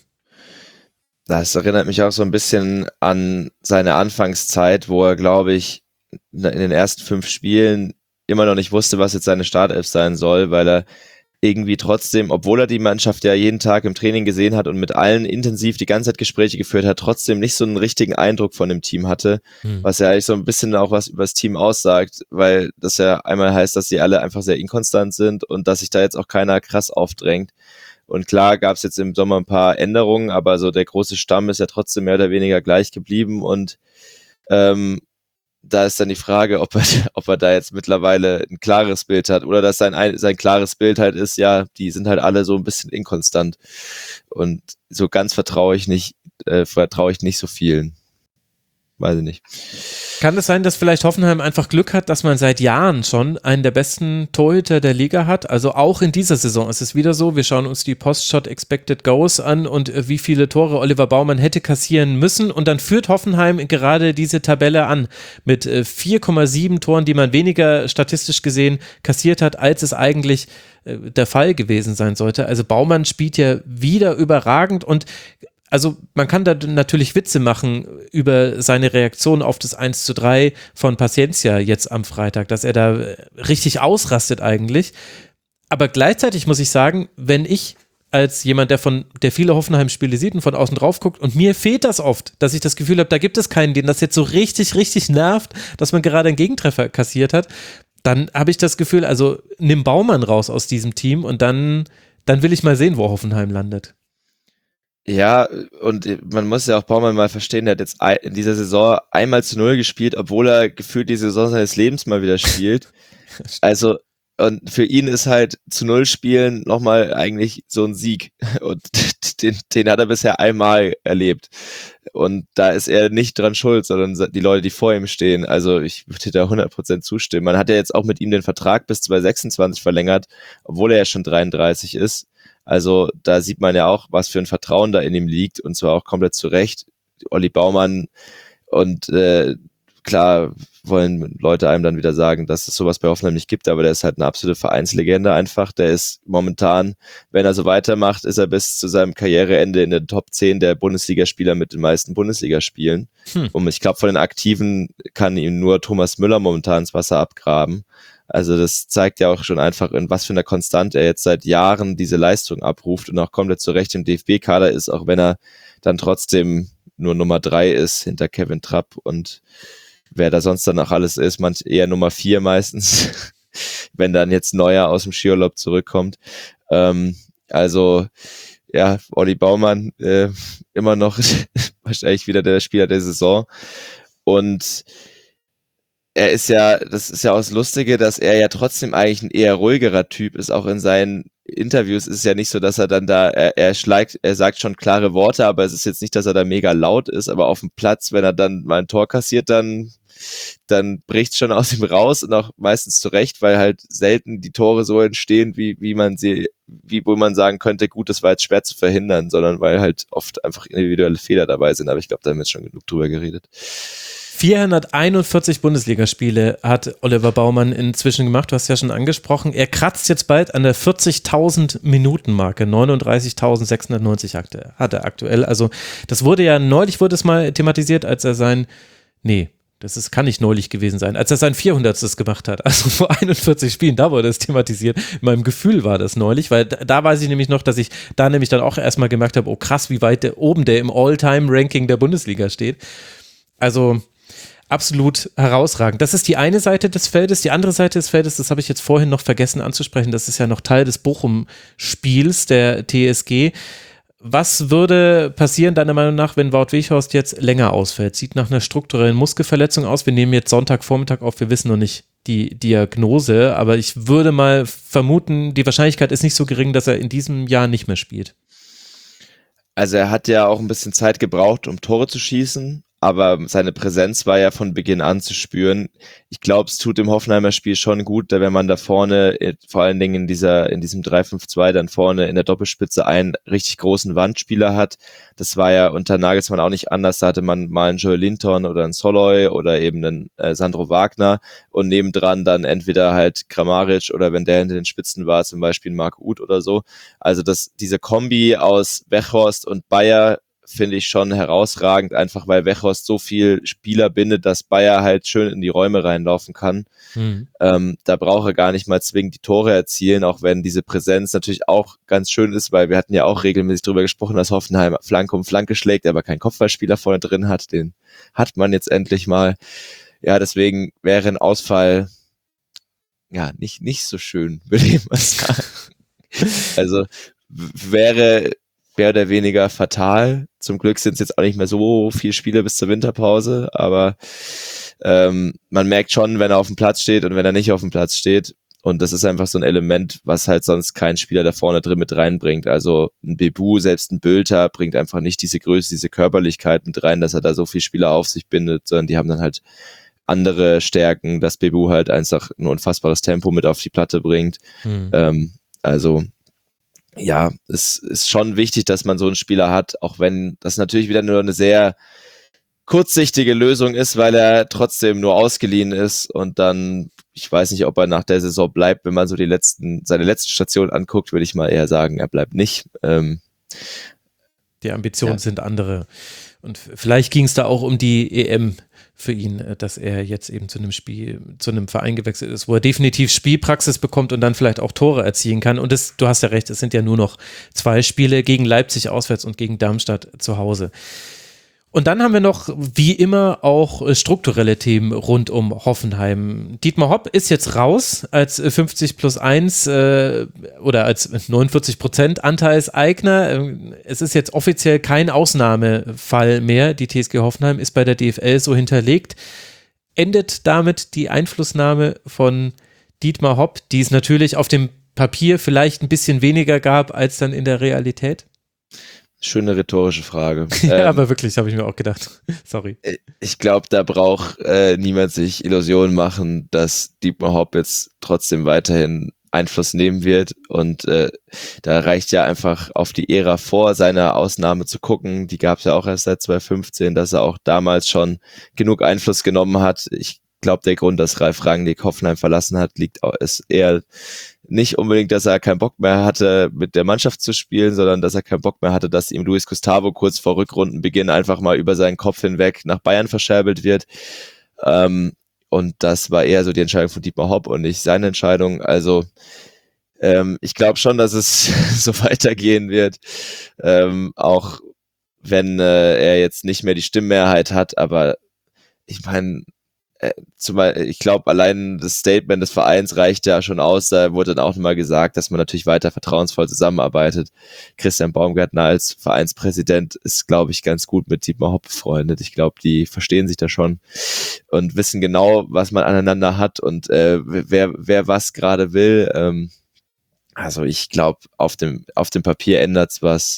Das erinnert mich auch so ein bisschen an seine Anfangszeit, wo er, glaube ich, in den ersten fünf Spielen immer noch nicht wusste, was jetzt seine Startelf sein soll, weil er irgendwie trotzdem, obwohl er die Mannschaft ja jeden Tag im Training gesehen hat und mit allen intensiv die ganze Zeit Gespräche geführt hat, trotzdem nicht so einen richtigen Eindruck von dem Team hatte, hm. was ja eigentlich so ein bisschen auch was über das Team aussagt, weil das ja einmal heißt, dass sie alle einfach sehr inkonstant sind und dass sich da jetzt auch keiner krass aufdrängt. Und klar gab es jetzt im Sommer ein paar Änderungen, aber so der große Stamm ist ja trotzdem mehr oder weniger gleich geblieben und ähm, da ist dann die Frage, ob er, ob er da jetzt mittlerweile ein klares Bild hat oder dass sein, sein klares Bild halt ist, ja, die sind halt alle so ein bisschen inkonstant und so ganz vertraue ich nicht, äh, vertraue ich nicht so vielen. Weiß ich nicht. Kann es sein, dass vielleicht Hoffenheim einfach Glück hat, dass man seit Jahren schon einen der besten Torhüter der Liga hat? Also auch in dieser Saison ist es wieder so, wir schauen uns die Post-Shot Expected Goals an und wie viele Tore Oliver Baumann hätte kassieren müssen und dann führt Hoffenheim gerade diese Tabelle an mit vier Komma sieben Toren, die man weniger statistisch gesehen kassiert hat, als es eigentlich der Fall gewesen sein sollte. Also Baumann spielt ja wieder überragend und also man kann da natürlich Witze machen über seine Reaktion auf das eins zu drei von Paciencia jetzt am Freitag, dass er da richtig ausrastet eigentlich. Aber gleichzeitig muss ich sagen, wenn ich als jemand, der von der viele Hoffenheim-Spiele sieht und von außen drauf guckt und mir fehlt das oft, dass ich das Gefühl habe, da gibt es keinen, den das jetzt so richtig, richtig nervt, dass man gerade einen Gegentreffer kassiert hat, dann habe ich das Gefühl, also nimm Baumann raus aus diesem Team und dann, dann will ich mal sehen, wo Hoffenheim landet. Ja, und man muss ja auch Baumann mal verstehen, der hat jetzt in dieser Saison einmal zu null gespielt, obwohl er gefühlt die Saison seines Lebens mal wieder spielt. Also, und für ihn ist halt zu null spielen nochmal eigentlich so ein Sieg. Und den, den hat er bisher einmal erlebt. Und da ist er nicht dran schuld, sondern die Leute, die vor ihm stehen. Also ich würde da hundert Prozent zustimmen. Man hat ja jetzt auch mit ihm den Vertrag bis zwanzig sechsundzwanzig verlängert, obwohl er ja schon dreiunddreißig ist. Also da sieht man ja auch, was für ein Vertrauen da in ihm liegt und zwar auch komplett zu Recht. Olli Baumann und äh, klar wollen Leute einem dann wieder sagen, dass es sowas bei Hoffenheim nicht gibt, aber der ist halt eine absolute Vereinslegende einfach. Der ist momentan, wenn er so weitermacht, ist er bis zu seinem Karriereende in den Top zehn der Bundesligaspieler mit den meisten Bundesligaspielen. Hm. Und ich glaube, von den Aktiven kann ihm nur Thomas Müller momentan ins Wasser abgraben. Also das zeigt ja auch schon einfach, in was für einer Konstante er jetzt seit Jahren diese Leistung abruft und auch komplett zu Recht im D F B-Kader ist, auch wenn er dann trotzdem nur Nummer drei ist hinter Kevin Trapp und wer da sonst dann auch alles ist, manch eher Nummer vier meistens, wenn dann jetzt Neuer aus dem Skiurlaub zurückkommt. Ähm, also ja, Olli Baumann äh, immer noch wahrscheinlich wieder der Spieler der Saison und er ist ja, das ist ja auch das Lustige, dass er ja trotzdem eigentlich ein eher ruhigerer Typ ist. Auch in seinen Interviews ist es ja nicht so, dass er dann da, er, er schlägt, er sagt schon klare Worte, aber es ist jetzt nicht, dass er da mega laut ist. Aber auf dem Platz, wenn er dann mal ein Tor kassiert, dann, dann bricht es schon aus ihm raus und auch meistens zurecht, weil halt selten die Tore so entstehen, wie, wie man sie, wie, wo man sagen könnte, gut, das war jetzt schwer zu verhindern, sondern weil halt oft einfach individuelle Fehler dabei sind. Aber ich glaube, da haben wir jetzt schon genug drüber geredet. vierhunderteinundvierzig Bundesligaspiele hat Oliver Baumann inzwischen gemacht, du hast ja schon angesprochen. Er kratzt jetzt bald an der vierzigtausend Minuten Marke, neununddreißigtausendsechshundertneunzig hat er aktuell. Also das wurde ja, neulich wurde es mal thematisiert, als er sein, nee, das ist, kann nicht neulich gewesen sein, als er sein vierhundertstes gemacht hat, also vor einundvierzig Spielen, da wurde es thematisiert. In meinem Gefühl war das neulich, weil da, da weiß ich nämlich noch, dass ich da nämlich dann auch erstmal gemerkt habe, oh krass, wie weit der oben der im All-Time-Ranking der Bundesliga steht. Also absolut herausragend. Das ist die eine Seite des Feldes. Die andere Seite des Feldes, das habe ich jetzt vorhin noch vergessen anzusprechen, das ist ja noch Teil des Bochum-Spiels der T S G. Was würde passieren, deiner Meinung nach, wenn Wout Weghorst jetzt länger ausfällt? Sieht nach einer strukturellen Muskelverletzung aus. Wir nehmen jetzt Sonntagvormittag auf, wir wissen noch nicht die Diagnose, aber ich würde mal vermuten, die Wahrscheinlichkeit ist nicht so gering, dass er in diesem Jahr nicht mehr spielt. Also er hat ja auch ein bisschen Zeit gebraucht, um Tore zu schießen, aber seine Präsenz war ja von Beginn an zu spüren. Ich glaube, es tut dem Hoffenheimer Spiel schon gut, da wenn man da vorne, vor allen Dingen in dieser, in diesem drei fünf zwei dann vorne in der Doppelspitze einen richtig großen Wandspieler hat. Das war ja unter Nagelsmann auch nicht anders. Da hatte man mal einen Joel Linton oder einen Soloy oder eben einen äh, Sandro Wagner und nebendran dann entweder halt Kramaric oder wenn der hinter den Spitzen war, zum Beispiel Marc Uth oder so. Also das, diese Kombi aus Weghorst und Bayer finde ich schon herausragend, einfach weil Weghorst so viel Spieler bindet, dass Bayer halt schön in die Räume reinlaufen kann. Mhm. Ähm, da braucht er gar nicht mal zwingend die Tore erzielen, auch wenn diese Präsenz natürlich auch ganz schön ist, weil wir hatten ja auch regelmäßig darüber gesprochen, dass Hoffenheim Flanke um Flanke schlägt, aber keinen Kopfballspieler vorne drin hat. Den hat man jetzt endlich mal. Ja, deswegen wäre ein Ausfall ja nicht, nicht so schön, würde ich mal sagen. Also wäre mehr oder weniger fatal. Zum Glück sind es jetzt auch nicht mehr so viele Spiele bis zur Winterpause, aber ähm, man merkt schon, wenn er auf dem Platz steht und wenn er nicht auf dem Platz steht. Und das ist einfach so ein Element, was halt sonst kein Spieler da vorne drin mit reinbringt. Also ein Bebu, selbst ein Bülter bringt einfach nicht diese Größe, diese Körperlichkeit mit rein, dass er da so viele Spieler auf sich bindet, sondern die haben dann halt andere Stärken, dass Bebu halt einfach ein unfassbares Tempo mit auf die Platte bringt. Hm. Ähm, also ja, es ist schon wichtig, dass man so einen Spieler hat, auch wenn das natürlich wieder nur eine sehr kurzsichtige Lösung ist, weil er trotzdem nur ausgeliehen ist und dann, ich weiß nicht, ob er nach der Saison bleibt, wenn man so die letzten, seine letzte Station anguckt, würde ich mal eher sagen, er bleibt nicht. Ähm, die Ambitionen ja. sind andere. Und vielleicht ging es da auch um die E M für ihn, dass er jetzt eben zu einem Spiel, zu einem Verein gewechselt ist, wo er definitiv Spielpraxis bekommt und dann vielleicht auch Tore erzielen kann. Und das, du hast ja recht, es sind ja nur noch zwei Spiele gegen Leipzig auswärts und gegen Darmstadt zu Hause. Und dann haben wir noch, wie immer, auch strukturelle Themen rund um Hoffenheim. Dietmar Hopp ist jetzt raus als fünfzig plus eins äh, oder als neunundvierzig Prozent Anteilseigner. Es ist jetzt offiziell kein Ausnahmefall mehr. Die T S G Hoffenheim ist bei der D F L so hinterlegt. Endet damit die Einflussnahme von Dietmar Hopp, die es natürlich auf dem Papier vielleicht ein bisschen weniger gab als dann in der Realität? Schöne rhetorische Frage. Ja, ähm, aber wirklich, habe ich mir auch gedacht. Sorry. Ich glaube, da braucht äh, niemand sich Illusionen machen, dass Dietmar Hopp jetzt trotzdem weiterhin Einfluss nehmen wird. Und äh, da reicht ja einfach auf die Ära vor seiner Ausnahme zu gucken. Die gab es ja auch erst seit zwanzig fünfzehn, dass er auch damals schon genug Einfluss genommen hat. Ich glaube, der Grund, dass Ralf Rangnick Hoffenheim verlassen hat, liegt auch, ist eher nicht unbedingt, dass er keinen Bock mehr hatte, mit der Mannschaft zu spielen, sondern dass er keinen Bock mehr hatte, dass ihm Luis Gustavo kurz vor Rückrundenbeginn einfach mal über seinen Kopf hinweg nach Bayern verscherbelt wird. Ähm, und das war eher so die Entscheidung von Dietmar Hopp und nicht seine Entscheidung. Also ähm, ich glaube schon, dass es so weitergehen wird, ähm, auch wenn äh, er jetzt nicht mehr die Stimmmehrheit hat, aber ich meine, Zumal, ich glaube, allein das Statement des Vereins reicht ja schon aus. Da wurde dann auch nochmal gesagt, dass man natürlich weiter vertrauensvoll zusammenarbeitet. Christian Baumgartner als Vereinspräsident ist, glaube ich, ganz gut mit Dietmar Hopp befreundet. Ich glaube, die verstehen sich da schon und wissen genau, was man aneinander hat und äh, wer, wer was gerade will. Ähm, also ich glaube, auf dem, auf dem Papier ändert's was.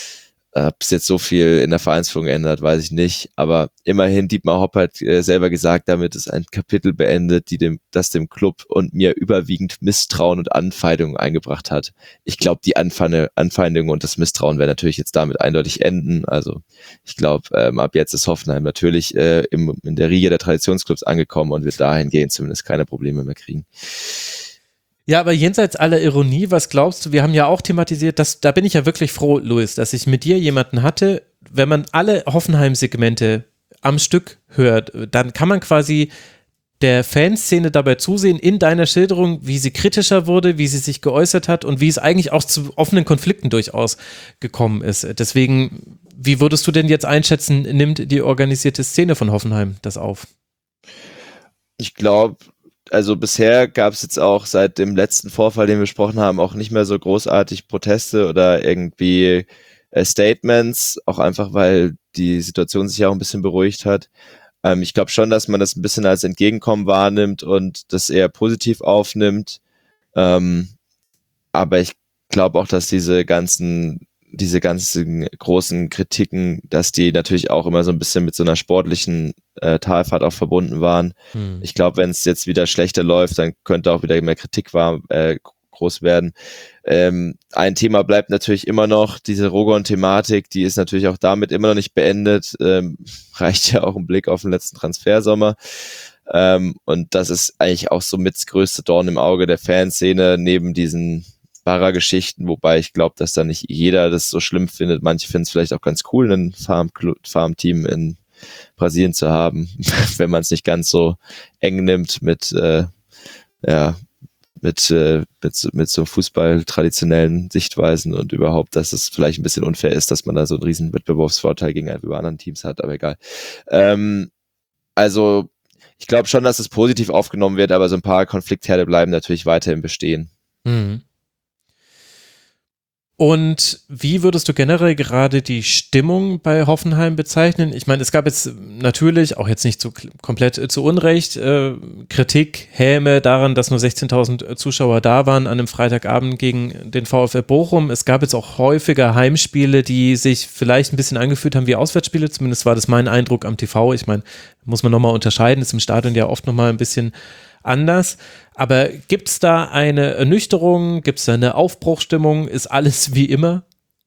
Ob es jetzt so viel in der Vereinsführung ändert, weiß ich nicht. Aber immerhin, Dietmar Hopp hat äh, selber gesagt, damit ist ein Kapitel beendet, die dem, das dem Club und mir überwiegend Misstrauen und Anfeindungen eingebracht hat. Ich glaube, die Anfeinde, Anfeindungen und das Misstrauen werden natürlich jetzt damit eindeutig enden. Also ich glaube, ähm, ab jetzt ist Hoffenheim natürlich äh, im, in der Riege der Traditionsclubs angekommen und wird dahingehend zumindest keine Probleme mehr kriegen. Ja, aber jenseits aller Ironie, was glaubst du, wir haben ja auch thematisiert, dass, da bin ich ja wirklich froh, Louis, dass ich mit dir jemanden hatte, wenn man alle Hoffenheim-Segmente am Stück hört, dann kann man quasi der Fanszene dabei zusehen in deiner Schilderung, wie sie kritischer wurde, wie sie sich geäußert hat und wie es eigentlich auch zu offenen Konflikten durchaus gekommen ist. Deswegen, wie würdest du denn jetzt einschätzen, nimmt die organisierte Szene von Hoffenheim das auf? Ich glaube, also bisher gab es jetzt auch seit dem letzten Vorfall, den wir besprochen haben, auch nicht mehr so großartig Proteste oder irgendwie äh, Statements, auch einfach, weil die Situation sich ja auch ein bisschen beruhigt hat. Ähm, ich glaube schon, dass man das ein bisschen als Entgegenkommen wahrnimmt und das eher positiv aufnimmt. Ähm, aber ich glaube auch, dass diese ganzen diese ganzen großen Kritiken, dass die natürlich auch immer so ein bisschen mit so einer sportlichen äh, Talfahrt auch verbunden waren. Hm. Ich glaube, wenn es jetzt wieder schlechter läuft, dann könnte auch wieder mehr Kritik war, äh, groß werden. Ähm, ein Thema bleibt natürlich immer noch, diese Rogon-Thematik, die ist natürlich auch damit immer noch nicht beendet. Ähm, reicht ja auch ein Blick auf den letzten Transfersommer. Ähm, und das ist eigentlich auch so mit das größte Dorn im Auge der Fanszene, neben diesen Geschichten, wobei ich glaube, dass da nicht jeder das so schlimm findet. Manche finden es vielleicht auch ganz cool, ein Farm- Farmteam in Brasilien zu haben, wenn man es nicht ganz so eng nimmt mit äh, ja mit, äh, mit mit so Fußball-traditionellen Sichtweisen und überhaupt, dass es vielleicht ein bisschen unfair ist, dass man da so einen riesen Wettbewerbsvorteil gegenüber anderen Teams hat, aber egal. Ähm, also ich glaube schon, dass es positiv aufgenommen wird, aber so ein paar Konfliktherde bleiben natürlich weiterhin bestehen. Mhm. Und wie würdest du generell gerade die Stimmung bei Hoffenheim bezeichnen? Ich meine, es gab jetzt natürlich, auch jetzt nicht zu, komplett äh, zu Unrecht, äh, Kritik, Häme daran, dass nur sechzehntausend Zuschauer da waren an einem Freitagabend gegen den VfL Bochum. Es gab jetzt auch häufiger Heimspiele, die sich vielleicht ein bisschen angefühlt haben wie Auswärtsspiele. Zumindest war das mein Eindruck am T V. Ich meine, muss man nochmal unterscheiden, ist im Stadion ja oft nochmal ein bisschen anders. Aber gibt es da eine Ernüchterung? Gibt es da eine Aufbruchsstimmung? Ist alles wie immer?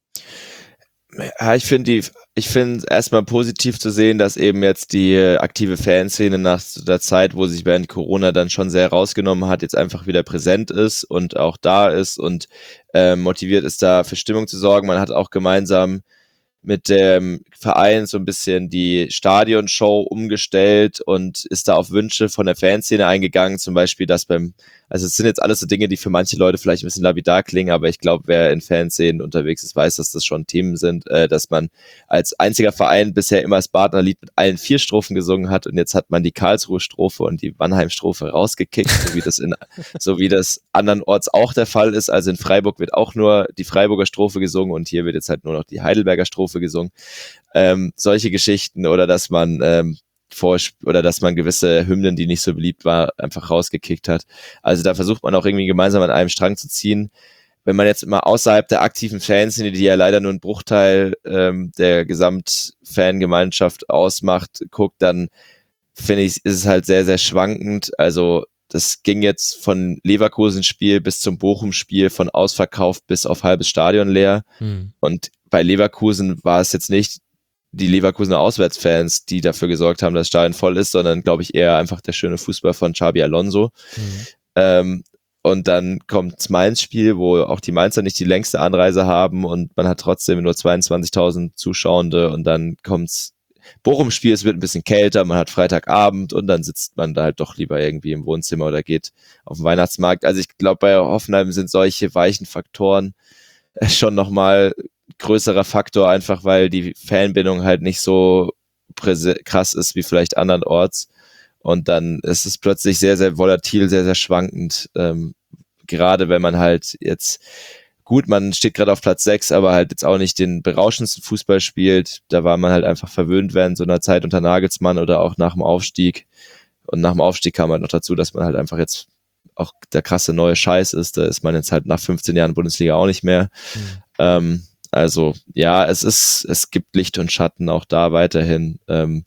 Ja, ich finde die, ich finde erstmal positiv zu sehen, dass eben jetzt die aktive Fanszene nach der Zeit, wo sich während Corona dann schon sehr rausgenommen hat, jetzt einfach wieder präsent ist und auch da ist und äh, motiviert ist, da für Stimmung zu sorgen. Man hat auch gemeinsam mit dem Verein so ein bisschen die Stadionshow umgestellt und ist da auf Wünsche von der Fanszene eingegangen, zum Beispiel, dass beim, also es sind jetzt alles so Dinge, die für manche Leute vielleicht ein bisschen lapidar klingen, aber ich glaube, wer in Fanszenen unterwegs ist, weiß, dass das schon Themen sind, äh, dass man als einziger Verein bisher immer das Badner-Lied mit allen vier Strophen gesungen hat und jetzt hat man die Karlsruhe-Strophe und die Mannheim-Strophe rausgekickt, so wie das in, so wie das andernorts auch der Fall ist. Also in Freiburg wird auch nur die Freiburger Strophe gesungen und hier wird jetzt halt nur noch die Heidelberger Strophe gesungen. Ähm, solche Geschichten oder dass man ähm, vor oder dass man gewisse Hymnen, die nicht so beliebt war, einfach rausgekickt hat. Also da versucht man auch irgendwie gemeinsam an einem Strang zu ziehen. Wenn man jetzt immer außerhalb der aktiven Fanszene, die ja leider nur einen Bruchteil ähm, der Gesamtfangemeinschaft ausmacht, guckt, dann finde ich, ist es halt sehr, sehr schwankend. Also das ging jetzt von Leverkusen-Spiel bis zum Bochum-Spiel von ausverkauft bis auf halbes Stadion leer. Hm. Und bei Leverkusen war es jetzt nicht die Leverkusener Auswärtsfans, die dafür gesorgt haben, dass das Stadion voll ist, sondern, glaube ich, eher einfach der schöne Fußball von Xabi Alonso. Mhm. Ähm, und dann kommt das Mainz-Spiel, wo auch die Mainzer nicht die längste Anreise haben und man hat trotzdem nur zweiundzwanzigtausend Zuschauende und dann kommt's Bochum-Spiel, es wird ein bisschen kälter, man hat Freitagabend und dann sitzt man da halt doch lieber irgendwie im Wohnzimmer oder geht auf den Weihnachtsmarkt. Also ich glaube, bei Hoffenheim sind solche weichen Faktoren schon nochmal größerer Faktor, einfach weil die Fanbindung halt nicht so präse- krass ist wie vielleicht andernorts. Und dann ist es plötzlich sehr, sehr volatil, sehr, sehr schwankend. Ähm, gerade wenn man halt jetzt, gut, man steht gerade auf Platz sechs, aber halt jetzt auch nicht den berauschendsten Fußball spielt. Da war man halt einfach verwöhnt während so einer Zeit unter Nagelsmann oder auch nach dem Aufstieg. Und nach dem Aufstieg kam halt noch dazu, dass man halt einfach jetzt auch der krasse neue Scheiß ist. Da ist man jetzt halt nach fünfzehn Jahren Bundesliga auch nicht mehr. Mhm. Ähm, Also ja, es ist, es gibt Licht und Schatten auch da weiterhin. Ähm,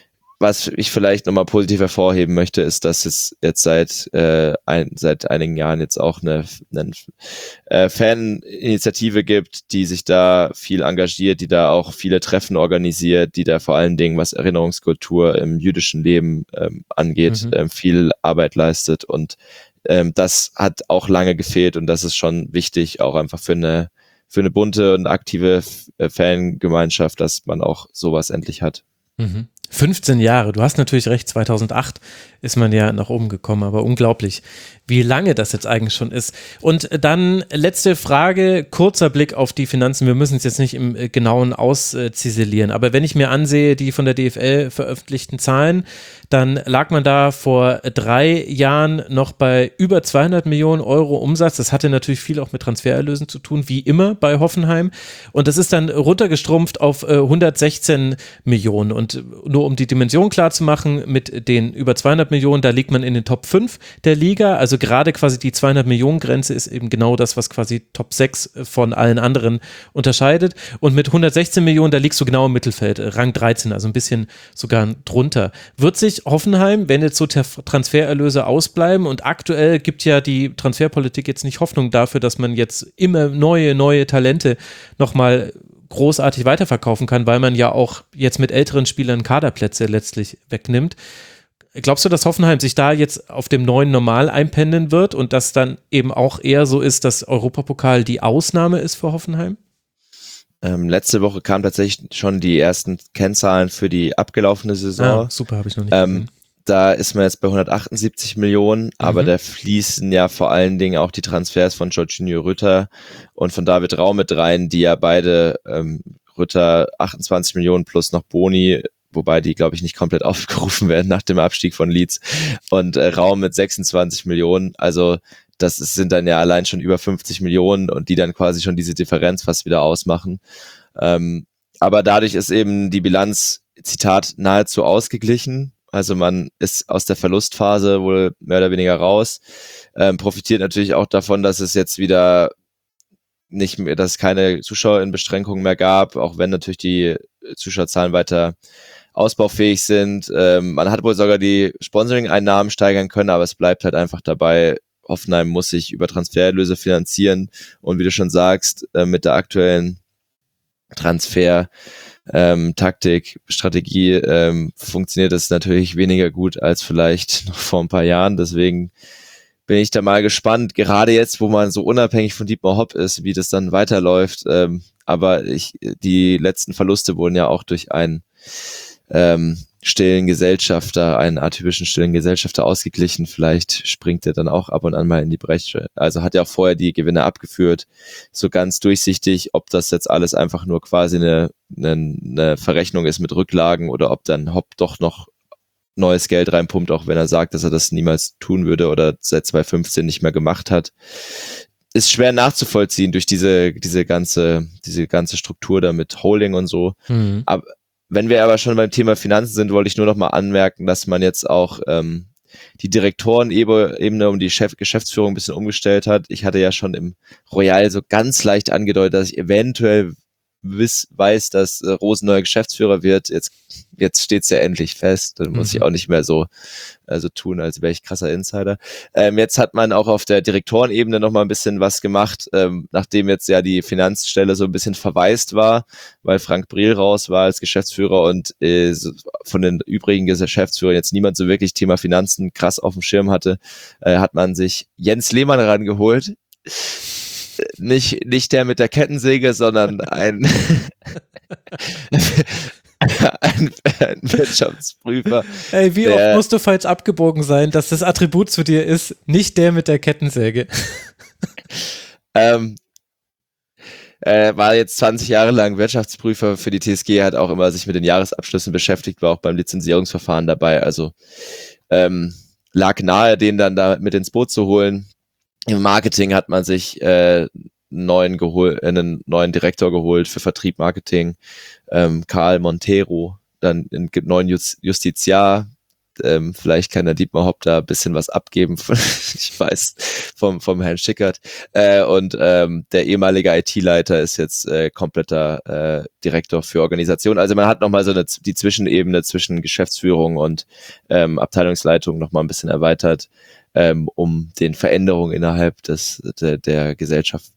was ich vielleicht nochmal positiv hervorheben möchte, ist, dass es jetzt seit äh, ein, seit einigen Jahren jetzt auch eine, eine äh, Faninitiative gibt, die sich da viel engagiert, die da auch viele Treffen organisiert, die da vor allen Dingen, was Erinnerungskultur im jüdischen Leben ähm, angeht, mhm. ähm, viel Arbeit leistet. Und ähm, das hat auch lange gefehlt und das ist schon wichtig, auch einfach für eine für eine bunte und aktive Fangemeinschaft, dass man auch sowas endlich hat. Mhm. fünfzehn Jahre, du hast natürlich recht, zweitausendacht ist man ja nach oben gekommen, aber unglaublich, wie lange das jetzt eigentlich schon ist. Und dann letzte Frage, kurzer Blick auf die Finanzen, wir müssen es jetzt nicht im Genauen ausziselieren, aber wenn ich mir ansehe, die von der D F L veröffentlichten Zahlen, dann lag man da vor drei Jahren noch bei über zweihundert Millionen Euro Umsatz, das hatte natürlich viel auch mit Transfererlösen zu tun, wie immer bei Hoffenheim, und das ist dann runtergestrumpft auf äh, hundertsechzehn Millionen, und nur um die Dimension klar zu machen, mit den über zweihundert Millionen, da liegt man in den Top fünf der Liga, also gerade quasi die zweihundert Millionen Grenze ist eben genau das, was quasi Top sechs von allen anderen unterscheidet, und mit hundertsechzehn Millionen, da liegst du genau im Mittelfeld, Rang dreizehn, also ein bisschen sogar drunter. Wird sich Hoffenheim, wenn jetzt so Transfererlöse ausbleiben, und aktuell gibt ja die Transferpolitik jetzt nicht Hoffnung dafür, dass man jetzt immer neue, neue Talente nochmal großartig weiterverkaufen kann, weil man ja auch jetzt mit älteren Spielern Kaderplätze letztlich wegnimmt. Glaubst du, dass Hoffenheim sich da jetzt auf dem neuen Normal einpendeln wird und dass dann eben auch eher so ist, dass Europapokal die Ausnahme ist für Hoffenheim? Ähm, letzte Woche kamen tatsächlich schon die ersten Kennzahlen für die abgelaufene Saison. Ah, super, habe ich noch nicht ähm, gesehen. Da ist man jetzt bei hundertachtundsiebzig Millionen, aber Mhm. da fließen ja vor allen Dingen auch die Transfers von Jorginho Rütter und von David Raum mit rein, die ja beide, ähm, Rütter achtundzwanzig Millionen plus noch Boni, wobei die, glaube ich, nicht komplett aufgerufen werden nach dem Abstieg von Leeds, und äh, Raum mit sechsundzwanzig Millionen, also das ist, sind dann ja allein schon über fünfzig Millionen, und die dann quasi schon diese Differenz fast wieder ausmachen. Ähm, aber dadurch ist eben die Bilanz, Zitat, nahezu ausgeglichen. Also man ist aus der Verlustphase wohl mehr oder weniger raus, ähm, profitiert natürlich auch davon, dass es jetzt wieder nicht mehr, dass es keine Zuschauerinbeschränkungen mehr gab, auch wenn natürlich die Zuschauerzahlen weiter ausbaufähig sind. Ähm, man hat wohl sogar die Sponsoring-Einnahmen steigern können, aber es bleibt halt einfach dabei, Hoffenheim muss sich über Transfererlöse finanzieren, und wie du schon sagst, äh, mit der aktuellen Transfer ähm, Taktik, Strategie ähm, funktioniert das natürlich weniger gut als vielleicht noch vor ein paar Jahren, deswegen bin ich da mal gespannt, gerade jetzt, wo man so unabhängig von Dietmar Hopp ist, wie das dann weiterläuft, ähm, aber ich, die letzten Verluste wurden ja auch durch einen ähm, stillen Gesellschafter, einen atypischen stillen Gesellschafter ausgeglichen. Vielleicht springt er dann auch ab und an mal in die Bresche. Also hat ja auch vorher die Gewinne abgeführt. So ganz durchsichtig, ob das jetzt alles einfach nur quasi eine, eine, eine Verrechnung ist mit Rücklagen oder ob dann Hopp doch noch neues Geld reinpumpt, auch wenn er sagt, dass er das niemals tun würde oder seit zweitausendfünfzehn nicht mehr gemacht hat, ist schwer nachzuvollziehen durch diese, diese ganze, diese ganze Struktur da mit Holding und so. Mhm. Aber wenn wir aber schon beim Thema Finanzen sind, wollte ich nur noch mal anmerken, dass man jetzt auch ähm, die Direktorenebene um die Chef Geschäftsführung ein bisschen umgestellt hat. Ich hatte ja schon im Royal so ganz leicht angedeutet, dass ich eventuell wiss, weiß, dass äh, Rosen neuer Geschäftsführer wird. Jetzt, jetzt steht's ja endlich fest. Dann muss Mhm. ich auch nicht mehr so also tun, als wäre ich krasser Insider. Ähm, jetzt hat man auch auf der Direktorenebene noch mal ein bisschen was gemacht, ähm, nachdem jetzt ja die Finanzstelle so ein bisschen verwaist war, weil Frank Briel raus war als Geschäftsführer und äh, so von den übrigen Geschäftsführern jetzt niemand so wirklich Thema Finanzen krass auf dem Schirm hatte, äh, hat man sich Jens Lehmann rangeholt. Nicht, nicht der mit der Kettensäge, sondern ein, ein, ein Wirtschaftsprüfer. Ey, wie der, oft musst du falsch abgebogen sein, dass das Attribut zu dir ist, nicht der mit der Kettensäge? ähm, Er war jetzt zwanzig Jahre lang Wirtschaftsprüfer für die T S G, hat auch immer sich mit den Jahresabschlüssen beschäftigt, war auch beim Lizenzierungsverfahren dabei, also ähm, lag nahe, den dann da mit ins Boot zu holen. Im Marketing hat man sich äh, neuen gehol- einen neuen Direktor geholt für Vertrieb, Marketing, ähm, Karl Montero, dann einen neuen Just- Justiziar. Ähm, vielleicht kann der Dietmar Hopp da ein bisschen was abgeben, von, ich weiß, vom, vom Herrn Schickert. Äh, und ähm, der ehemalige I T-Leiter ist jetzt äh, kompletter äh, Direktor für Organisation. Also man hat nochmal so eine, die Zwischenebene zwischen Geschäftsführung und ähm, Abteilungsleitung nochmal ein bisschen erweitert, ähm, um den Veränderungen innerhalb des der, der Gesellschaft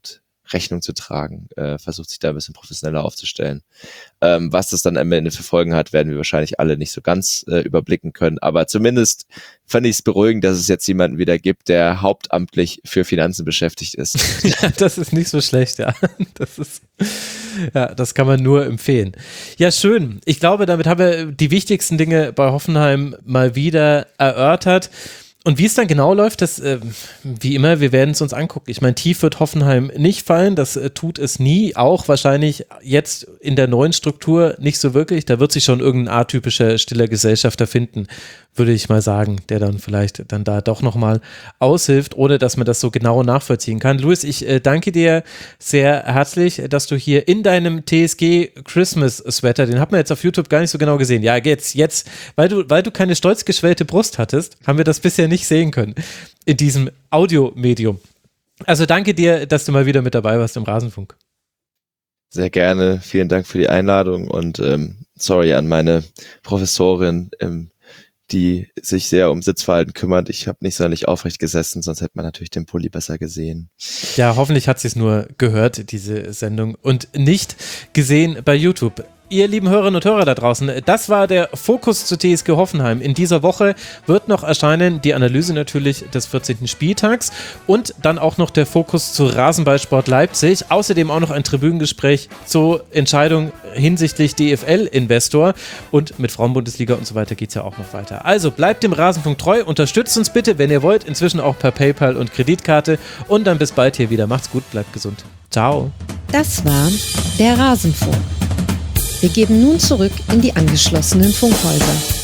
Rechnung zu tragen, äh, versucht sich da ein bisschen professioneller aufzustellen. Ähm, was das dann am Ende für Folgen hat, werden wir wahrscheinlich alle nicht so ganz äh, überblicken können, aber zumindest fand ich es beruhigend, dass es jetzt jemanden wieder gibt, der hauptamtlich für Finanzen beschäftigt ist. Ja, das ist nicht so schlecht, ja. Das ist, ja, das kann man nur empfehlen. Ja, schön. Ich glaube, damit haben wir die wichtigsten Dinge bei Hoffenheim mal wieder erörtert. Und wie es dann genau läuft, das, äh, wie immer, wir werden es uns angucken. Ich meine, tief wird Hoffenheim nicht fallen, das äh, tut es nie, auch wahrscheinlich jetzt in der neuen Struktur nicht so wirklich. Da wird sich schon irgendein atypischer stiller Gesellschafter finden, würde ich mal sagen, der dann vielleicht dann da doch nochmal aushilft, ohne dass man das so genau nachvollziehen kann. Luis, ich äh, danke dir sehr herzlich, dass du hier in deinem T S G Christmas Sweater, den hat man jetzt auf YouTube gar nicht so genau gesehen. Ja, jetzt, jetzt, weil du, weil du keine stolz geschwellte Brust hattest, haben wir das bisher nicht sehen können in diesem Audiomedium. Also danke dir, dass du mal wieder mit dabei warst im Rasenfunk. Sehr gerne, vielen Dank für die Einladung und ähm, sorry an meine Professorin, ähm, die sich sehr um Sitzverhalten kümmert. Ich habe nicht sonderlich aufrecht gesessen, sonst hätte man natürlich den Pulli besser gesehen. Ja, hoffentlich hat sie es nur gehört, diese Sendung, und nicht gesehen bei YouTube. Ihr lieben Hörerinnen und Hörer da draußen, das war der Fokus zu T S G Hoffenheim. In dieser Woche wird noch erscheinen die Analyse natürlich des vierzehnten Spieltags und dann auch noch der Fokus zu Rasenballsport Leipzig. Außerdem auch noch ein Tribünengespräch zur Entscheidung hinsichtlich D F L-Investor, und mit Frauenbundesliga und so weiter geht es ja auch noch weiter. Also bleibt dem Rasenfunk treu, unterstützt uns bitte, wenn ihr wollt, inzwischen auch per PayPal und Kreditkarte, und dann bis bald hier wieder. Macht's gut, bleibt gesund. Ciao. Das war der Rasenfunk. Wir geben nun zurück in die angeschlossenen Funkhäuser.